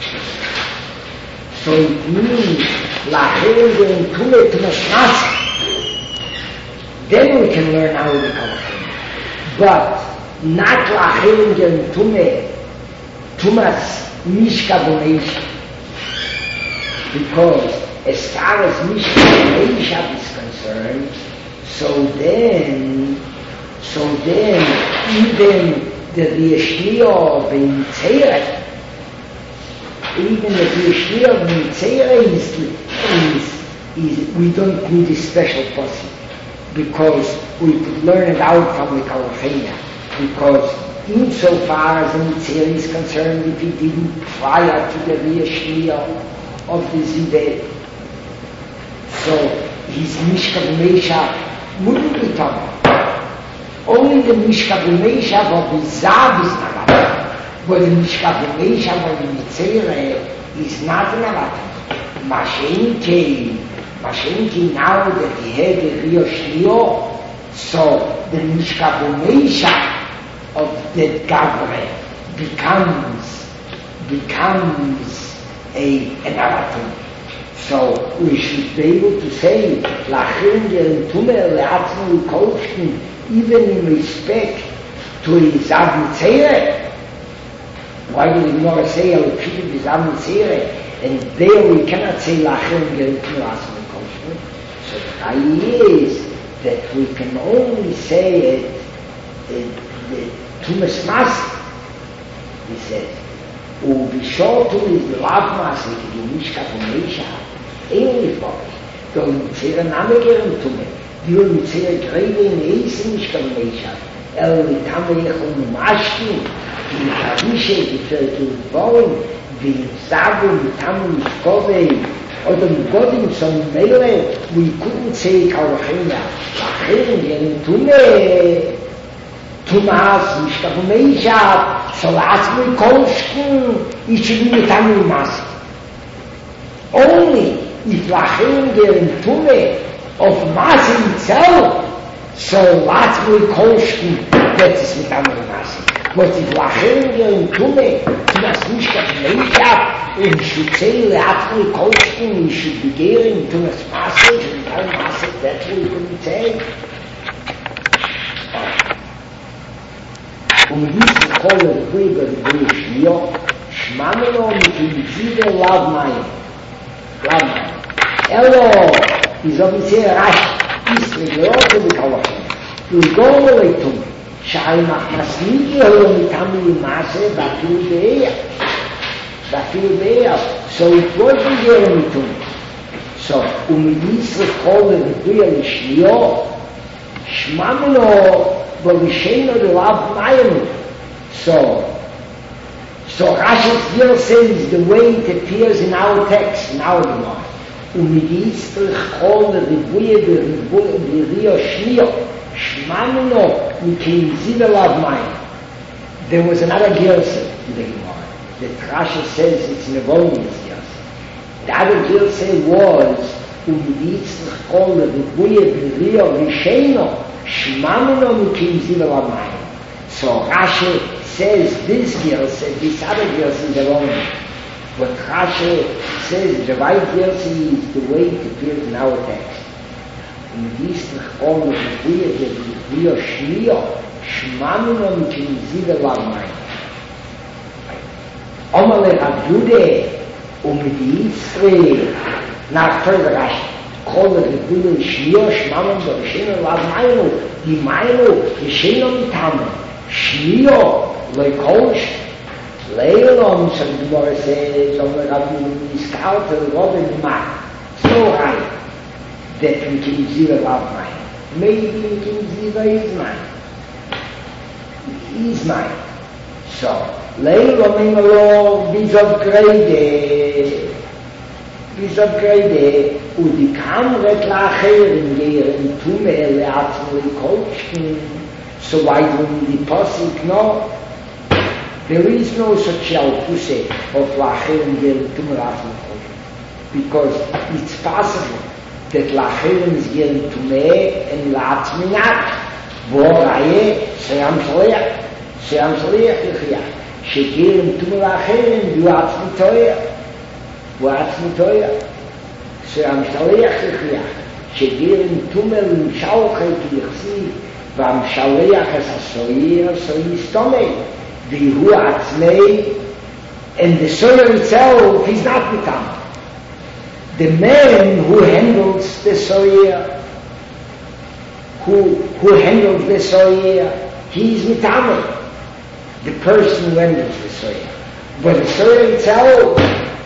so it means Lachirim V'Yem Tume Tumas Maseh. Then we can learn how to become Tume. But not Lachirim V'Yem Tume Tumas Mishka B'Meishav. Because as far as Mishka B'Meishav is concerned, so then even the Yeshliah of Mitzeret, even if you're Shliach Mitzera is we don't need a special person because we could learn it out from the Kalachina. Because insofar as the Mitzera is concerned, if he didn't prior to the Shliach of the Zideh, so his Mishka B'Meishav wouldn't be Tamar. Only the Mishka B'Meishav of the Zav is Navatam, but the Mishka B'Meishav of the Mitzera is not Navatam. Mashenki now that he had the Rio Shlio, so the Mishka B'Meishav of the Gavre becomes a Navatam. So we should be able to say, Lachim Geren Tumeh Le'atzmu Kolshkin, even in respect to his Mitzera. Why do we not say Al-Pshit his Mitzera? And there we cannot say Lachim Geren Tumeh Le'atzmu Kolshkin. So the idea is that we can only say it, the Tumas Masi, he says. ובשורתו נזלב מעשי כדי משקף ומישה אין לפורש דו מציר נאמה גרם תומה דיו מציר גריידה אין איסי משקף ומישה אלו לתאמה יכול ממשקים כי מתארישה כפרת ולבורים ונזבו מתאמה משקובי עוד המגודים סון מילא ויקום צי קרוחיה לכן גרם תומה Tumas, Mishka B'Meishav, so Atzmui Kolshkin, it should be Tamil Masi. Only if Lachim Geren Tumeh of Masi itself, so Atzmui Kolshkin, that is Tamil Masi. But if Lachim Geren Tumeh, Tumas Mishka B'Meishav, it should say Atzmui Kolshkin, it should be Geren Tumas Masi, and Tamil Masi, that's what we couldn't say. Dies Kohle Brüder Brüschio, Schmamelo mit dem Zide Lavmayim. Elo, is offiziell rasch, ist Regerote mit Kalachim. Und Gomeleitum, Schal macht Masniki holo mit Tamil Masse, Bafil Beer. So it wasn't Jeremitum. So, dies Kohle Brüder Brüschio, Schmamelo, but we shame the love Mayim. So Rashi's deal says the way it appears in our text, in our Gemara. Umidisтрich all the Ribuye the Rio Shlio, Shmamino, Mikim Zida love Mayim. There was another Gilse in the Gemara that Rashi says it's Nevonius Gilse. The other Gilse was Umidistrich all the Ribuye the Rio Risheno, Shmamino Mikim Zida love Mayim. So Rashi says this girl said this other girl is the wrong. But Rashi says the right girl is the way it appears in our text. In this all of the Rio Shlio, Shmamino Mikim Zida Lavmayim. Omale Abdude, mit Israel, nach Teure Rashi, Kohle Rio Shlio, Shmamino Mikim Lavmayim, die Meinung, die Scheno mitamen. Shlio, Leikosh, Leilon, so the Gemara says, on the Rabbi Scout, the Robin Mat, so high, that we can zero love mine. Maybe we can zero is mine. Is mine. So, Leilon, Mimalo, bis upgrade, und die Kamret lachen, gehen, Tume, Leatzen, Leikosh, so why do we the Pasuk? No. There is no such to say of Lachim Gel Tumeh, because it's possible that Lachim is Gel Tumeh and Latzminat. Voraye Seyam Shaliach Yechiyah. Shegel Tumeh Lachim Yuatzmitoya. Seyam Shaliach Yechiyah. Shegel Tumeh L'Shalchet Yechsi. והמשלח את הסויר, so he's stomach, והוא עצמי, and the soil itself is not mitam. The man who handles the soil, who handles the soil, he is mitam. The person who handles the soil. But the soil itself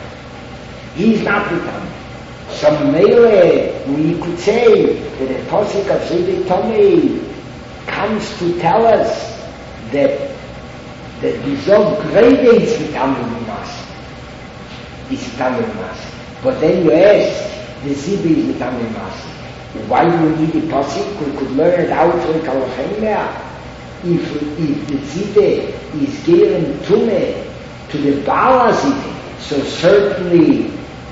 He's not Mitame. So Mele, we could say that the Posik of Zidei Tomei comes to tell us that the Zog grades Mitame Mimas. Is Mitame Mimas. But then you ask, the Zibi is Mitame Mimas. Why do we need the Posik? We could learn it out from Kalachemia. If the Zide is given Tume to the Bala Zide, so certainly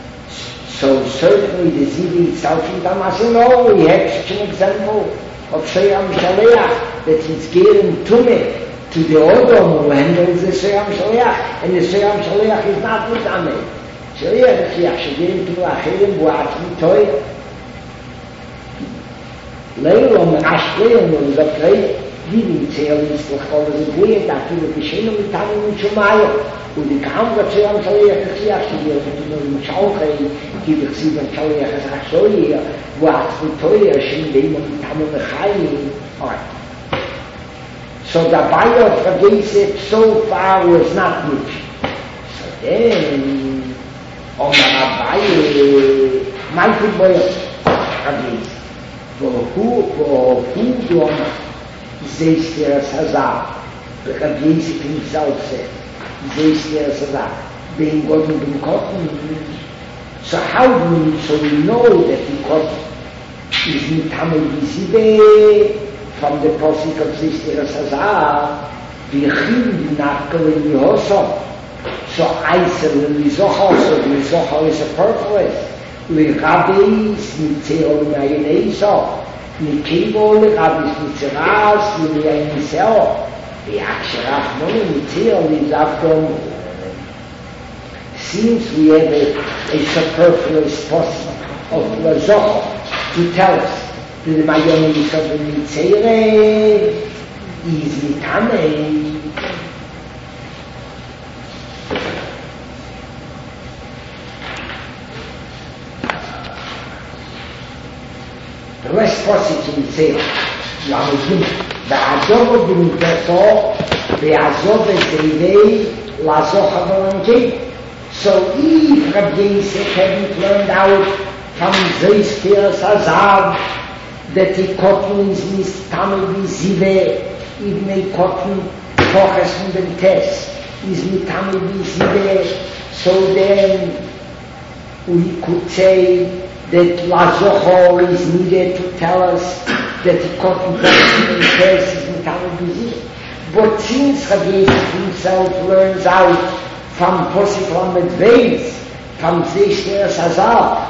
the Zide itself in Damascus. No, we have such an example of Sheyam Shaleach, that he's given Tume to the Odom who handles the Sheyam Shaleach, and the Sheyam Shaleach is not with Amen. Shaleach is given to Acherim, Bu'atmi Toy. Leilom and Ashleim was a place. Living Zählnis durch alles Buhe, da tun wir Geschehen mit Tannen und Schumayo. Und die Kampfer zu haben, soll ich das ja studieren, und mit Schauche, die durch sie dann soll ich das auch so hier, wo es mit Teuer schien, wenn man mit Tannen und Chaim. So the Bayer forgets it so far was not much. So then, on the Bayer, Michael Boyer forgets. For who do I Zeist der Sazar, the Rabbi Yisik himself said, Zeist der Sazar, being God and being cotton. So how do we know that the cotton is Mitame Yisibe from the Posik of Zeist der Sazar, Vichim Nachkel in Yehosom. So I said, Lizocha, so Lizocha is a purpose. Lirabbi is Mitzeo Nayineso. Nikibol, Rabbis Mitzeras, Lilia Niseo, the Aksharaf Moni Mitzeo is after. Since we have a superfluous post of Lazoch to tell us that the Mayonis of the Mitzere is Mitame. The rest posits in Mitzere, Yamuzim, the Azov of the Mitzeso, the Azov Zeidei, Lazoch Avalanche. So if Rabbi Yisek hadn't learned out from Zeis Teres Azav that the cotton is Mistame Bizive, even a cotton Koches from the Tess is Mitame Bizive, so then we could say that Lazocho is needed to tell us that the cotton Koches from the Tess is Mitame Bizive. But since Rabbi Yisek himself learns out from Posik Lamed Beis, from Zeis Teres Azav,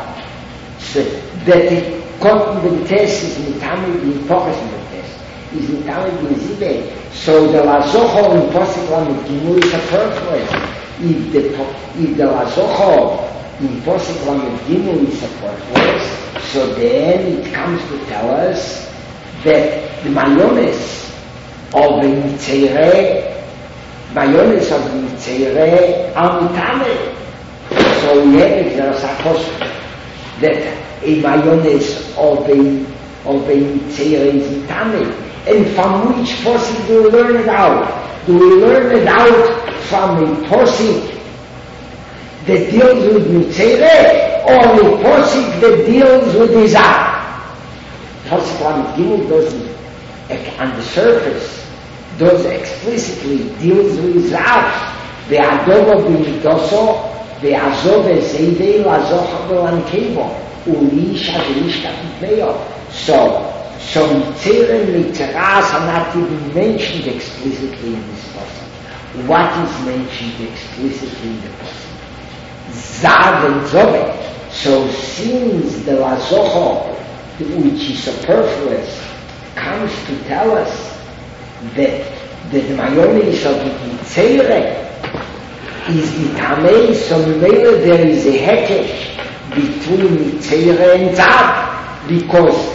that the cotton B'Tes is Mitame B'Poches B'Tes, is Mitame B'Zibe. So the Lazocho in Posik Lamed Gimel is a purpose. If the Lazocho in Posik Lamed Gimel is a purpose, so then it comes to tell us that the Mayones of the Mitzere, Mayones of the Mitzere are Mitame. So we have it as a post that a Mayones of a Mitzere is Mitame. And from which posik do we learn it out? Do we learn it out from a posik that deals with Mitzere or a posik that deals with Izah? Posik Lamed Gimel doesn't, on the surface, does explicitly deals with Zav, the Adobo B'Midoso, the Azov Zeidei Lazoch B'Lankebo, Ulish Adrish Kapitmeyo. So Mitzere and Mitzeras are not even mentioned explicitly in this passage. What is mentioned explicitly in the passage? Zav and Zove. So since the Lazocho, which is superfluous, comes to tell us that the Mayonis of the Mitzere is Mitame, so there is a hekesh between Mitzere and Zav, because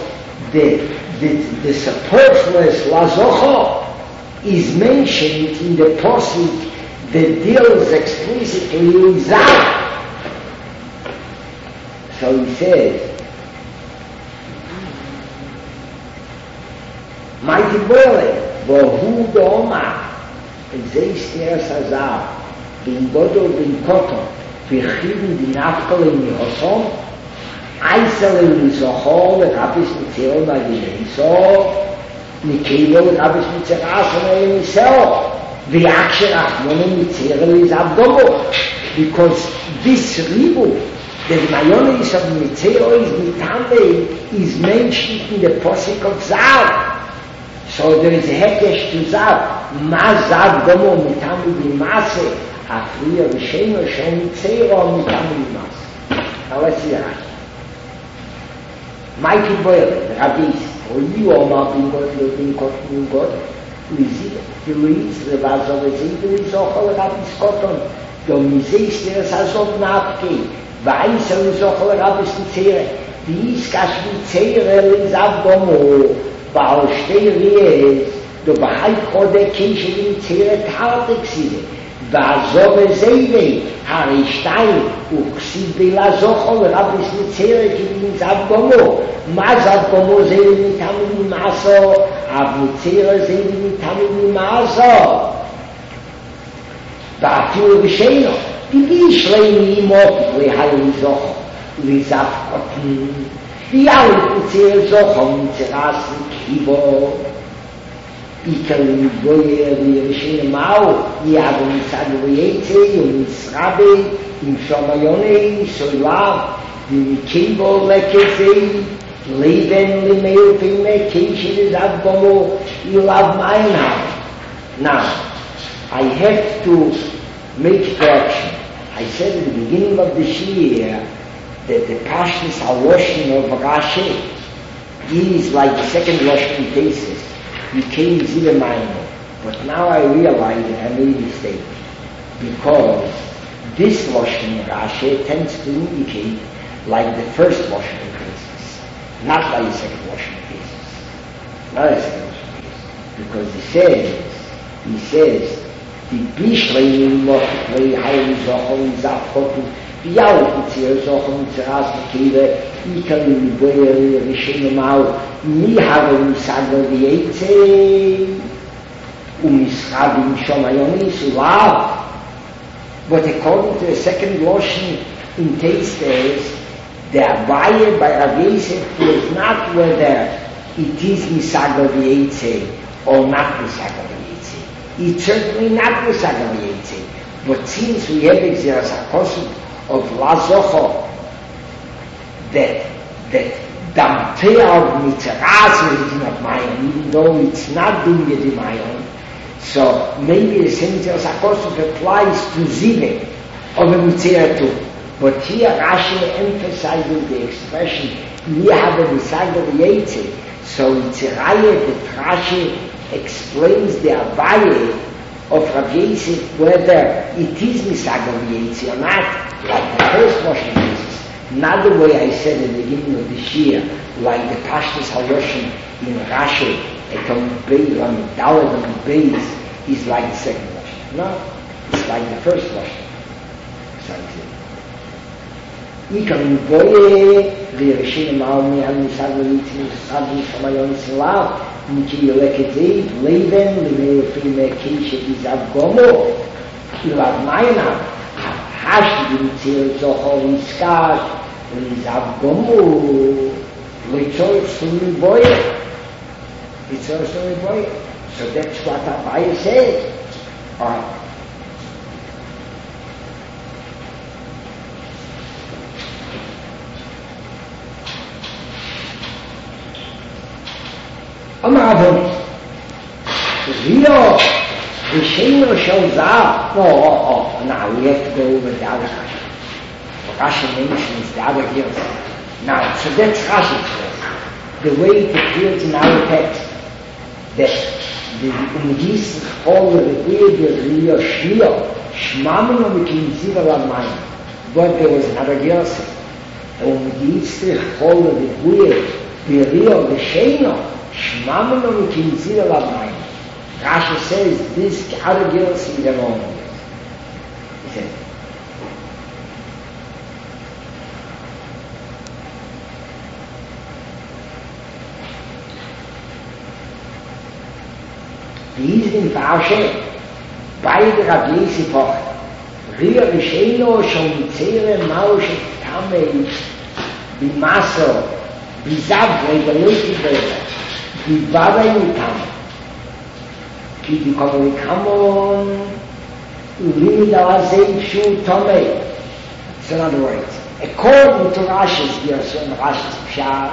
the superfluous Lazocho is mentioned in the posuk that deals explicitly with Zav. So he says, Mighty Boyle, Vohu Doma, Zeis Teres Azav, Bin Godol Bin Koton, וכיוון די נפקל אין יוסון, אייסל לזוכר לרביס מציר מגינסו, נקילו לרביס מציר אסון אינסו, ויקשר אחמונים מציר לזבדומו, because this ribu, the mayonnaise of Mitzero is Mitame, is mentioned in the Posik of Zav. So there is a hekesh to Zav. Ma Zav Gomo Mitame B'mase, Afriya V'Sheno Shem Mitzero Mitame B'mase. Now let's see that. Mikey Boyle, the Rabbis, or you all not being God, you've been caught in God, the Luiz, the Vazov, the Zidri, the Zohar, the Rabbis Koton, the Mises, the Sazov Nafke, ואייסל לזוכר לרביס מציר, ויסקש מציר לזב גומו, בעל שתי ריאס, דובחי חודה קישל מציר את הרטקסידה, ועזוב זייבי, הרי שתיים, וכסיד בילה זוכר לרביס מציר, כבין זב גומו, מה זב גומו זייבי מתאמי ממעשו, אב מציר זייבי מתאמי ממעשו, ואפילו בשיינו, die schleimi mot we halli zoch li zafkoten die alten zeh zoch um zerasen kibo ikali boye die schöne mau die haben sagoyete und israbe im shomayone sola die kibo lekese leben li mei fime kishin zabgomo you love mine now I have to make correction. I said at the beginning of this year that the Pashtus HaLoshen of Rashi is like the second Loshen cases. You came Zilemayno. But now I realize that I made a mistake. Because this Loshen Rashi tends to indicate like the first Loshen cases. Not like the second Loshen cases. Not the second Loshen cases. Because he says, die Bischlein noch play heilig Sachen Zapfoten die auch die Sachen zuerst Kiele ich kann die Boye Rischene Mau nie haben sagen die Eze schreiben schon Mayoni so war but according to the second Lotion in taste is der Weihe bei Ravese was not whether it is Misago the Eze or not Misago it's certainly not misagaliating, but since we have exercised a concept of lazocho that damtea of mitzeras is not mine, even though it's not doing it in my own, so maybe the same exercised a concept applies to zive of a mitzera too. But here Rashi emphasizes the expression we have a misagaliating, so it's a raya that Rashi explains the Abaye of Rav Yosef whether it is Misagaliates or not, like the first Loshen cases. Not the way I said at the beginning of this year, like the Pashtus HaLoshen in Rashi, Etom Beis, on the Daled on the Beis, is like the second Loshen. No, it's like the first Loshen. Ikam Boye, the Rishim Maumi, and Misagaliates, and Misagaliates, and Misagaliates, Niki Lekete, Leben, Limefime Kishe Izabgomo, Ilav Maina, Hash Dimtir Zohor Iskar, Izabgomo, Litzor Sumi Boye. Litzor Sumi Boye. So that's what Abaye says. Alright. Amavon, Rio, the Sheno shows up. Now we have to go over the other Rashi. Rashi mentions the other hills. Now, so that's Rashi. The way it appears in our text, that in this all the Rio Shio, Shmamen of the Kinzira Lamayim, but there was another girls. And this all of the Rio, the Sheno, Shmamen of the Kinzira Lamayim. Rashi says this other girls in their own. He said, die ist in Parche, beide Rav Yosef auch. Ria Risheno Shomitsere Maushe Tamei Bimaso Bizav Regaloti Bela Bivara Yutam Ki Bikomikamon Limidawazei Shu Tomei. So in other words, according to Rashi's Gerson and Rashi's Pshat,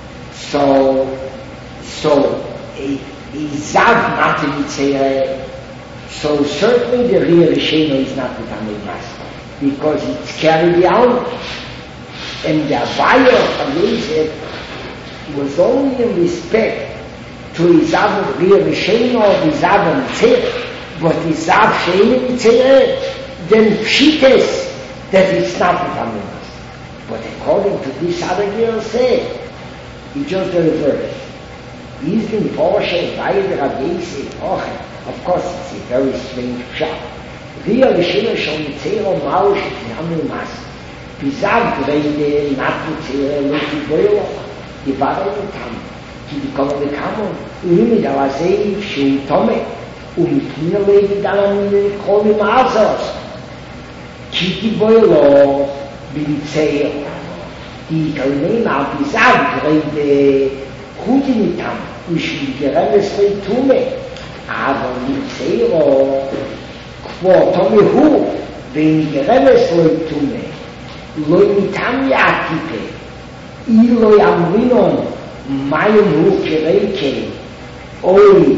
so Izav not to Mitzere, so certainly the real Risheno is not with Amid Master, because it's carried out, and the buyer of Yosef was only in respect to Izav real Risheno of Izav Mitzere, but Izav Shein Mitzere, then Pshites, that it's not with Amid Master. But according to this other girl said, it's just the reverse. He's been Porsche by the Rabbeisi. Of course, it's a very strange shot. Ria Rishena Shal Mitzera Maush Amid Master. Bizav Greide not Mitzera Luki Boilo. Divara Yutam. Ki Bikomikamon Limidawazei Shu Tomei. Umikina Levi Dalam Koli Mazos. Ki Boilo Bitzera. Die Kalnema Bizav Greide Gut Mitam. Ushli Geremes Tume. אבל מצעירו כמו תומי הוא ונגרמס לא יתומה לא ניתן יעתיפה אילו יאמרינון מים הוא כריקה אוי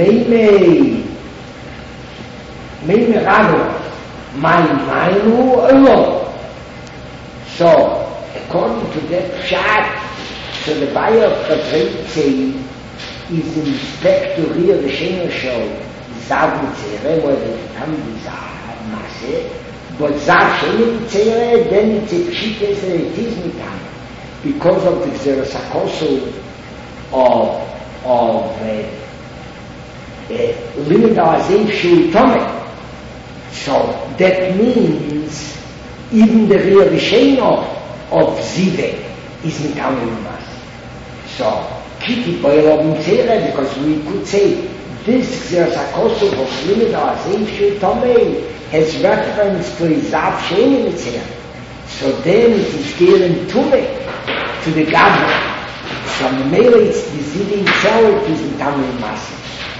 מי רנו מים הוא או לא. So according to that pshat, so the buyer of Katreitze is in respect to Ria Risheno Shal Zav Mitzere, where they come with Zav Maseh, but Zav Shein Mitzere, then it's a Pshites and it is Mitam, because of the Xerasakosu of Limit Awazei Shu Tomei. So that means even the Ria Risheno of Zive is Mitam Lumas. So Kiti Boilo Mitzere, because we could say this Xerasakosu of Limit Awazei Shu Tomei has reference to Izav Shein Mitzere. So then it is given to the Gadol. So the male it's the Zid itself is Mitam Lumas.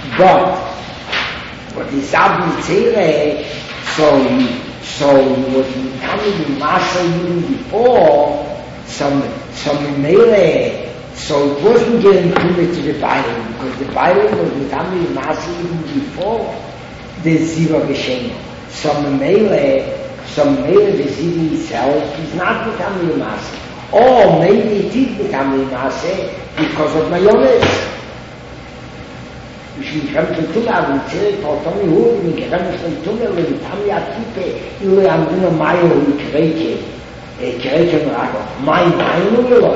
But Izav Mitzere, so what Mitam Lumas even before, some mele. So it wasn't given to the Bible, because the Bible was Mitam Lumas even before the Ziva Risheno. Some mele, the Zid itself is not Mitam Lumas. Or maybe it is Mitam Lumas because of Mayones. בשביל מלחמת לטומאה, ומצרת פרטום יהוד, ומגרמת לטומאה, ולטם יעטיפה, אילו יאמרינו מאי הוא קרקה מרגו. מאי הוא לא.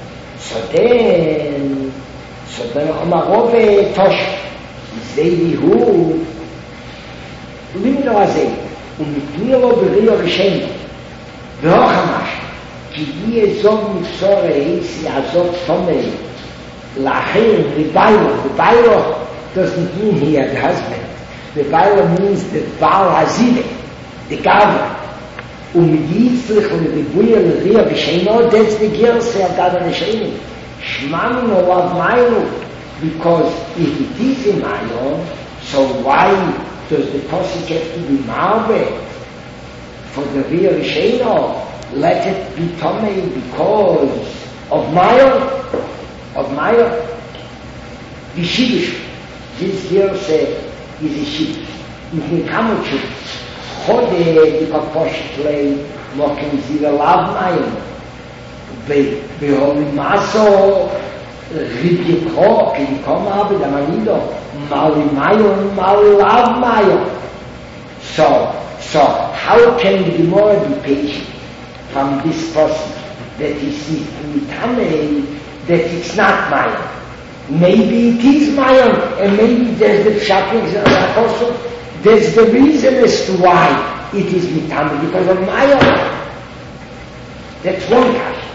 סודן אמרו ותוש. זה יהוד, ולימדו הזה, ומתניר לו בריאו רשנו, והוא חמש, כי יהיה זוב מבשור איסי עזוב תומא, לאחר לביירו, doesn't mean he had a husband. The Baila means the Baal Hazide, the Gavra. Yitzlich le'ribuya l'riya v'sheino, that's the Gerse of Gavra Rishenu. Shmamino lav Mayu, because if it is in Mayon, so why does the Posik have to be Marbe for the Riya Rishenu? Let it be Tomei because of Mayon. Vishivish. This girl said, is a sheep. If you come to Chode, the Kaposh play, Mokim Ziva Lav Mayim. Beholim Maso, Ribikro, can you come up with a Manido? Maui Mayon, Maui Lav Mayon. So, how can the Gemara be patient from this person that he sees Mitame, that it's not Mayon? Maybe it is Mayon, and maybe there's the Pshatnik also. There's the reason as to why it is Mitame, because of Mayon. That's one case.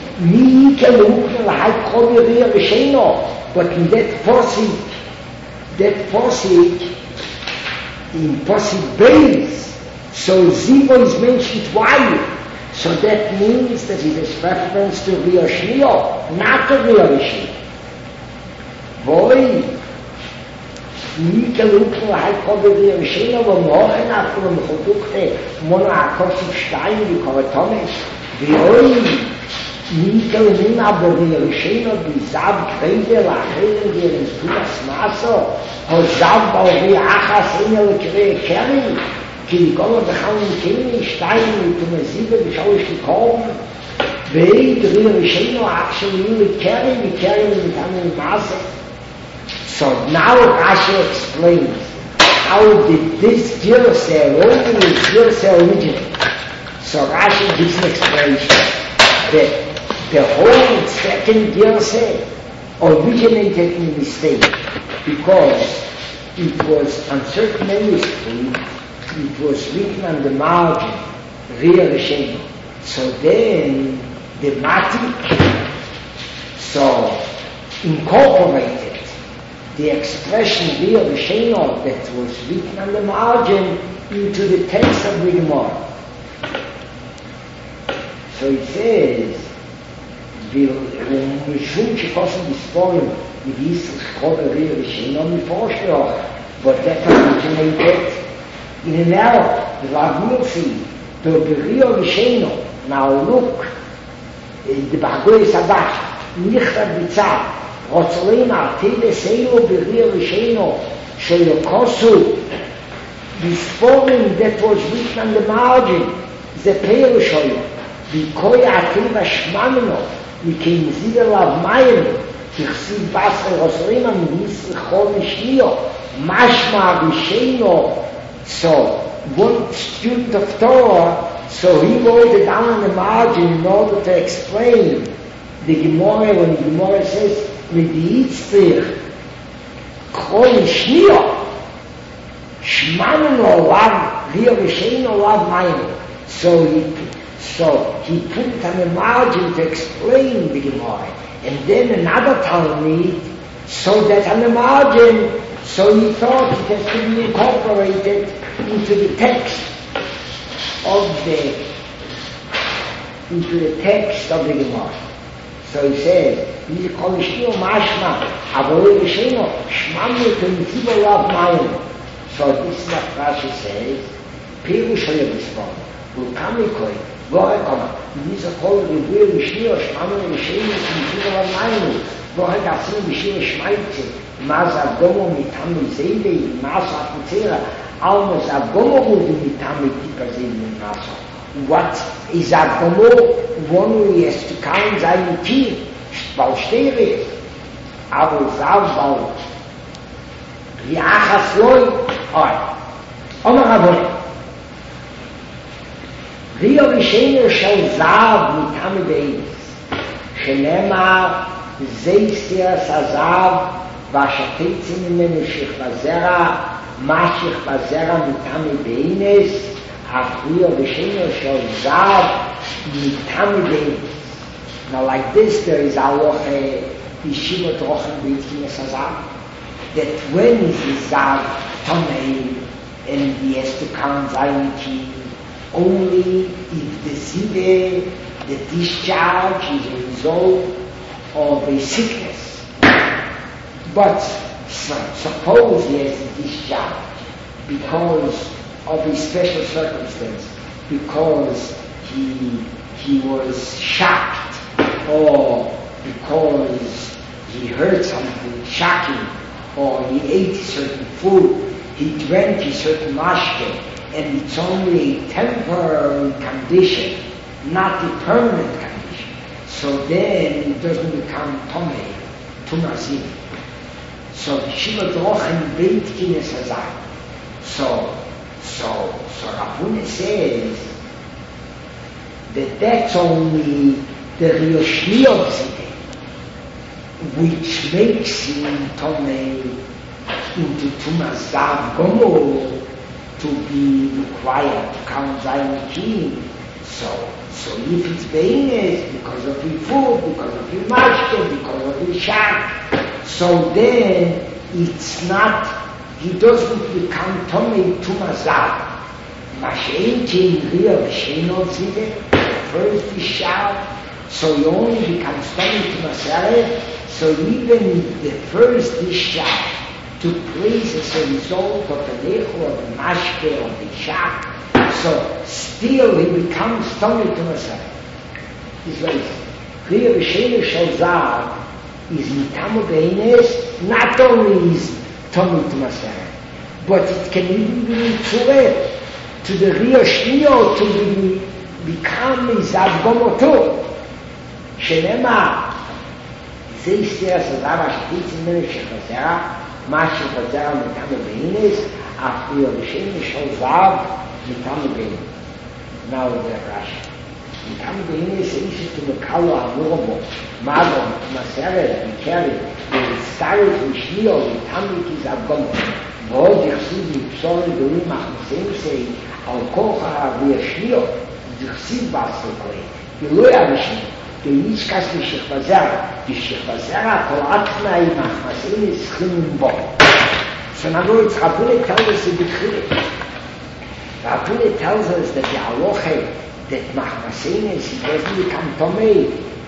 But in that person that Posik, in Posik Beis, so Zivo is mentioned twice. So that means that it is reference to Rioshio, not to Rioshio. Boy, Nikelukno halt kobbe Rioshio, aber morgen nach dem Produkte, Mono Akosuf Stein, die Koratones, Boy, Nikelin aber Rioshio, die Sab Krede, Lachele, die in Studas Maso, Hosab, Bauri, Achas, Inel, Kre, Keri, כי כל הבחר נקיים שתיים מתומזיבה בשלוש לקום ודריר ראשינו actually לקרי ומתאמן למעשה. So now Rashi explains how did this Girse originate. So Rashi gives an explanation that the whole second Girse originated in a mistake because it was on certain manuscripts. It was written on the margin, Ria Risheno. So then the Matik incorporated the expression Ria Risheno that was written on the margin into the text of the Gemara. So it says, משום שכוסם בספורים מגיס לחקוב Ria Risheno מפורשלוח, but that originated in an error, the Rav Milsi, the Rio Risheno, now look, the Bagoy Sadak, Nichta Bitzah, Rotzolin Artele Seyo, the Rio Risheno, Sheyokosu, this foreign that was written on the margin, the Perushoyo, the Koya Ativa Shmamino, the King Zidel of Mayim, the Chsiv Basra Rotzolin, and Nisr Chol Mishnio, Mashma Risheno. So, one student of Torah, so he wrote it down on the margin in order to explain the Gemara, when the Gemara says, with the Yitztrich, Kol Shnio, Shmanen Olav, Rio Rishen Olav Mayim. So he put it on the margin to explain the Gemara. And then another Talmud, so that on the margin, so he thought it has to be incorporated into the text of the Gemara. So he says, "This Kolishio Mashma, Avoy Risheno, Shmamnu Temisibo Lav Mayim." So this is what Rashi says. Pirush Hayabisbon, Ulkamikoi, Gorekoma. This is called the Avoy Risheno, Shmamnu Risheno, Temisibo Lav Mayim. Goregasim Risheno Shmaitze. Mas Adomo mitame Zeide, Mas Aputera, Almas Adomo would mitame Tipa Zeide Nasa. What is Adomo? One who has to count seine Tier, Baustere, aber Zaubau, Viachas Loi, Omer Abone. Rio Risheno shall Zav mitame Beis, Shenema, Zeistia Sazav, והשתיצים ממנו שכבזרה, מה שכבזרה מתמי באינס, הפריו ושנו של זב מתמי באינס. Now like this there is our Yeshivot Rochen B'Yitzkinas Hazav, that when is the Zav Tomei and he has to count Zayniki, only if the Zive, the discharge is a result of a sickness. But suppose he has a discharge because of a special circumstance, because he was shocked, or because he heard something shocking, or he ate certain food, he drank a certain mashke, and it's only a temporary condition, not a permanent condition. So then it doesn't become tomei, tumazim. So Shiva Drochen Beit Kines Hazak. So Rabune says that that's only the Rioshni of Zideh, which makes him Tomei into Tumazav Gomo to be required to count Zayin. So if it's Beines, because of the food, because of the mashke, because of the shak, so then it's not, he doesn't become Tomei to Mazal. Mashenki in real Sheno Zide, first is Shah, so he only becomes Tomei to Mazal, so even the first is Shah, to place as a result of the Lecho, of the Mashke, of the Shah, so still he becomes Tomei to Mazal. This way, real Sheno Shazar is Mitamo Beines, not only is Tomei to Mazal, but it can even be Mitzureh to the real Shnio to become Izad Gomoto. Shenema, this is Azava Shkitz in the Shechazera, Mash Shechazera Mitamo Beines, after your Shem Shozav Mitamo Beines. Now the Rashi. Mitamo Beines is to the Kalo Amurbo, Mago, Maseret, Mikeri, the Starry Shnio, Mitamo Izad Gomoto. ועוד יחסיד מפסול לדולים מכנסים say, על כוחה וישניות, יחסיד בעשו כהן. ולא ירשנו, כאיש כס לשכבזר, בשכבזר התולעת תנאי מכנסים ישכים בו. So in other words, Rabbeinu tells us in the Chilek. Rabbeinu tells us that the halacha that Machmasenes, he doesn't become Tomei,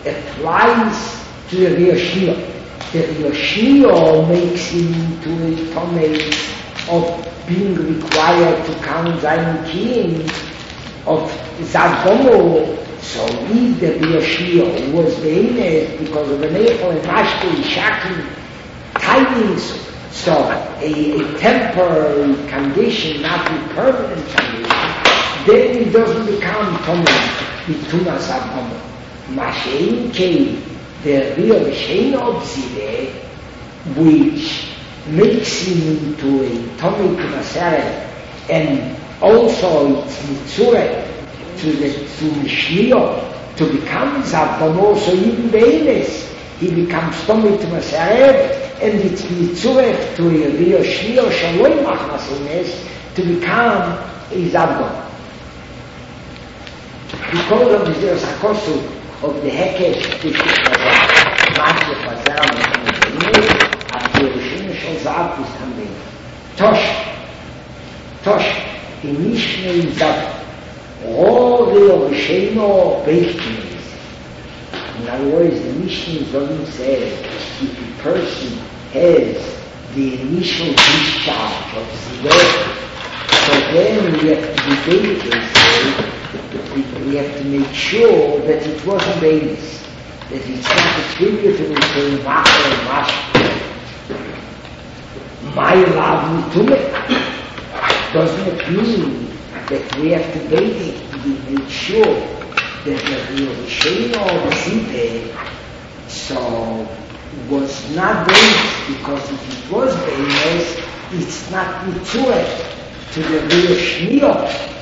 applies to the Riyashniyo. The Riyashniyo makes him into a Tomei of being required to count seinen king of Zagomo. So if the Riyashniyo was Behemoth because of the Nechel and Mashke Shaki tidings, so a temporary condition, not a permanent condition, then it doesn't become Tomei, Bituna Zagomo. Mashein came the real Sheno Zide, which makes him into a Tomei to Maseret, and also it's Mitzureh to Mishnio to become Zabdamo, so even Beines, he becomes Tomei to Maseret, and it's Mitzureh to a real Shnio Shaloi Machmasenes to become a Zabdamo. Because of the Zakosu, of the Hekesh, which is Master Fazar, after the Shino Shazab is coming. Tosh, the Mishnah is up. All the Shino Beichtinis. In other words, the Mishnah doesn't say if a person has the initial discharge of Ziveh, so then we have to debate this. We have to make sure that it wasn't Beis, that it's not attributable to Machal and Mashal. My love Mitume doesn't mean that we have to bake it. We make sure that the Rishayno of Zibeh so was not Beis, because if it was Beis, it's not Mitzureh to the real Shniyot.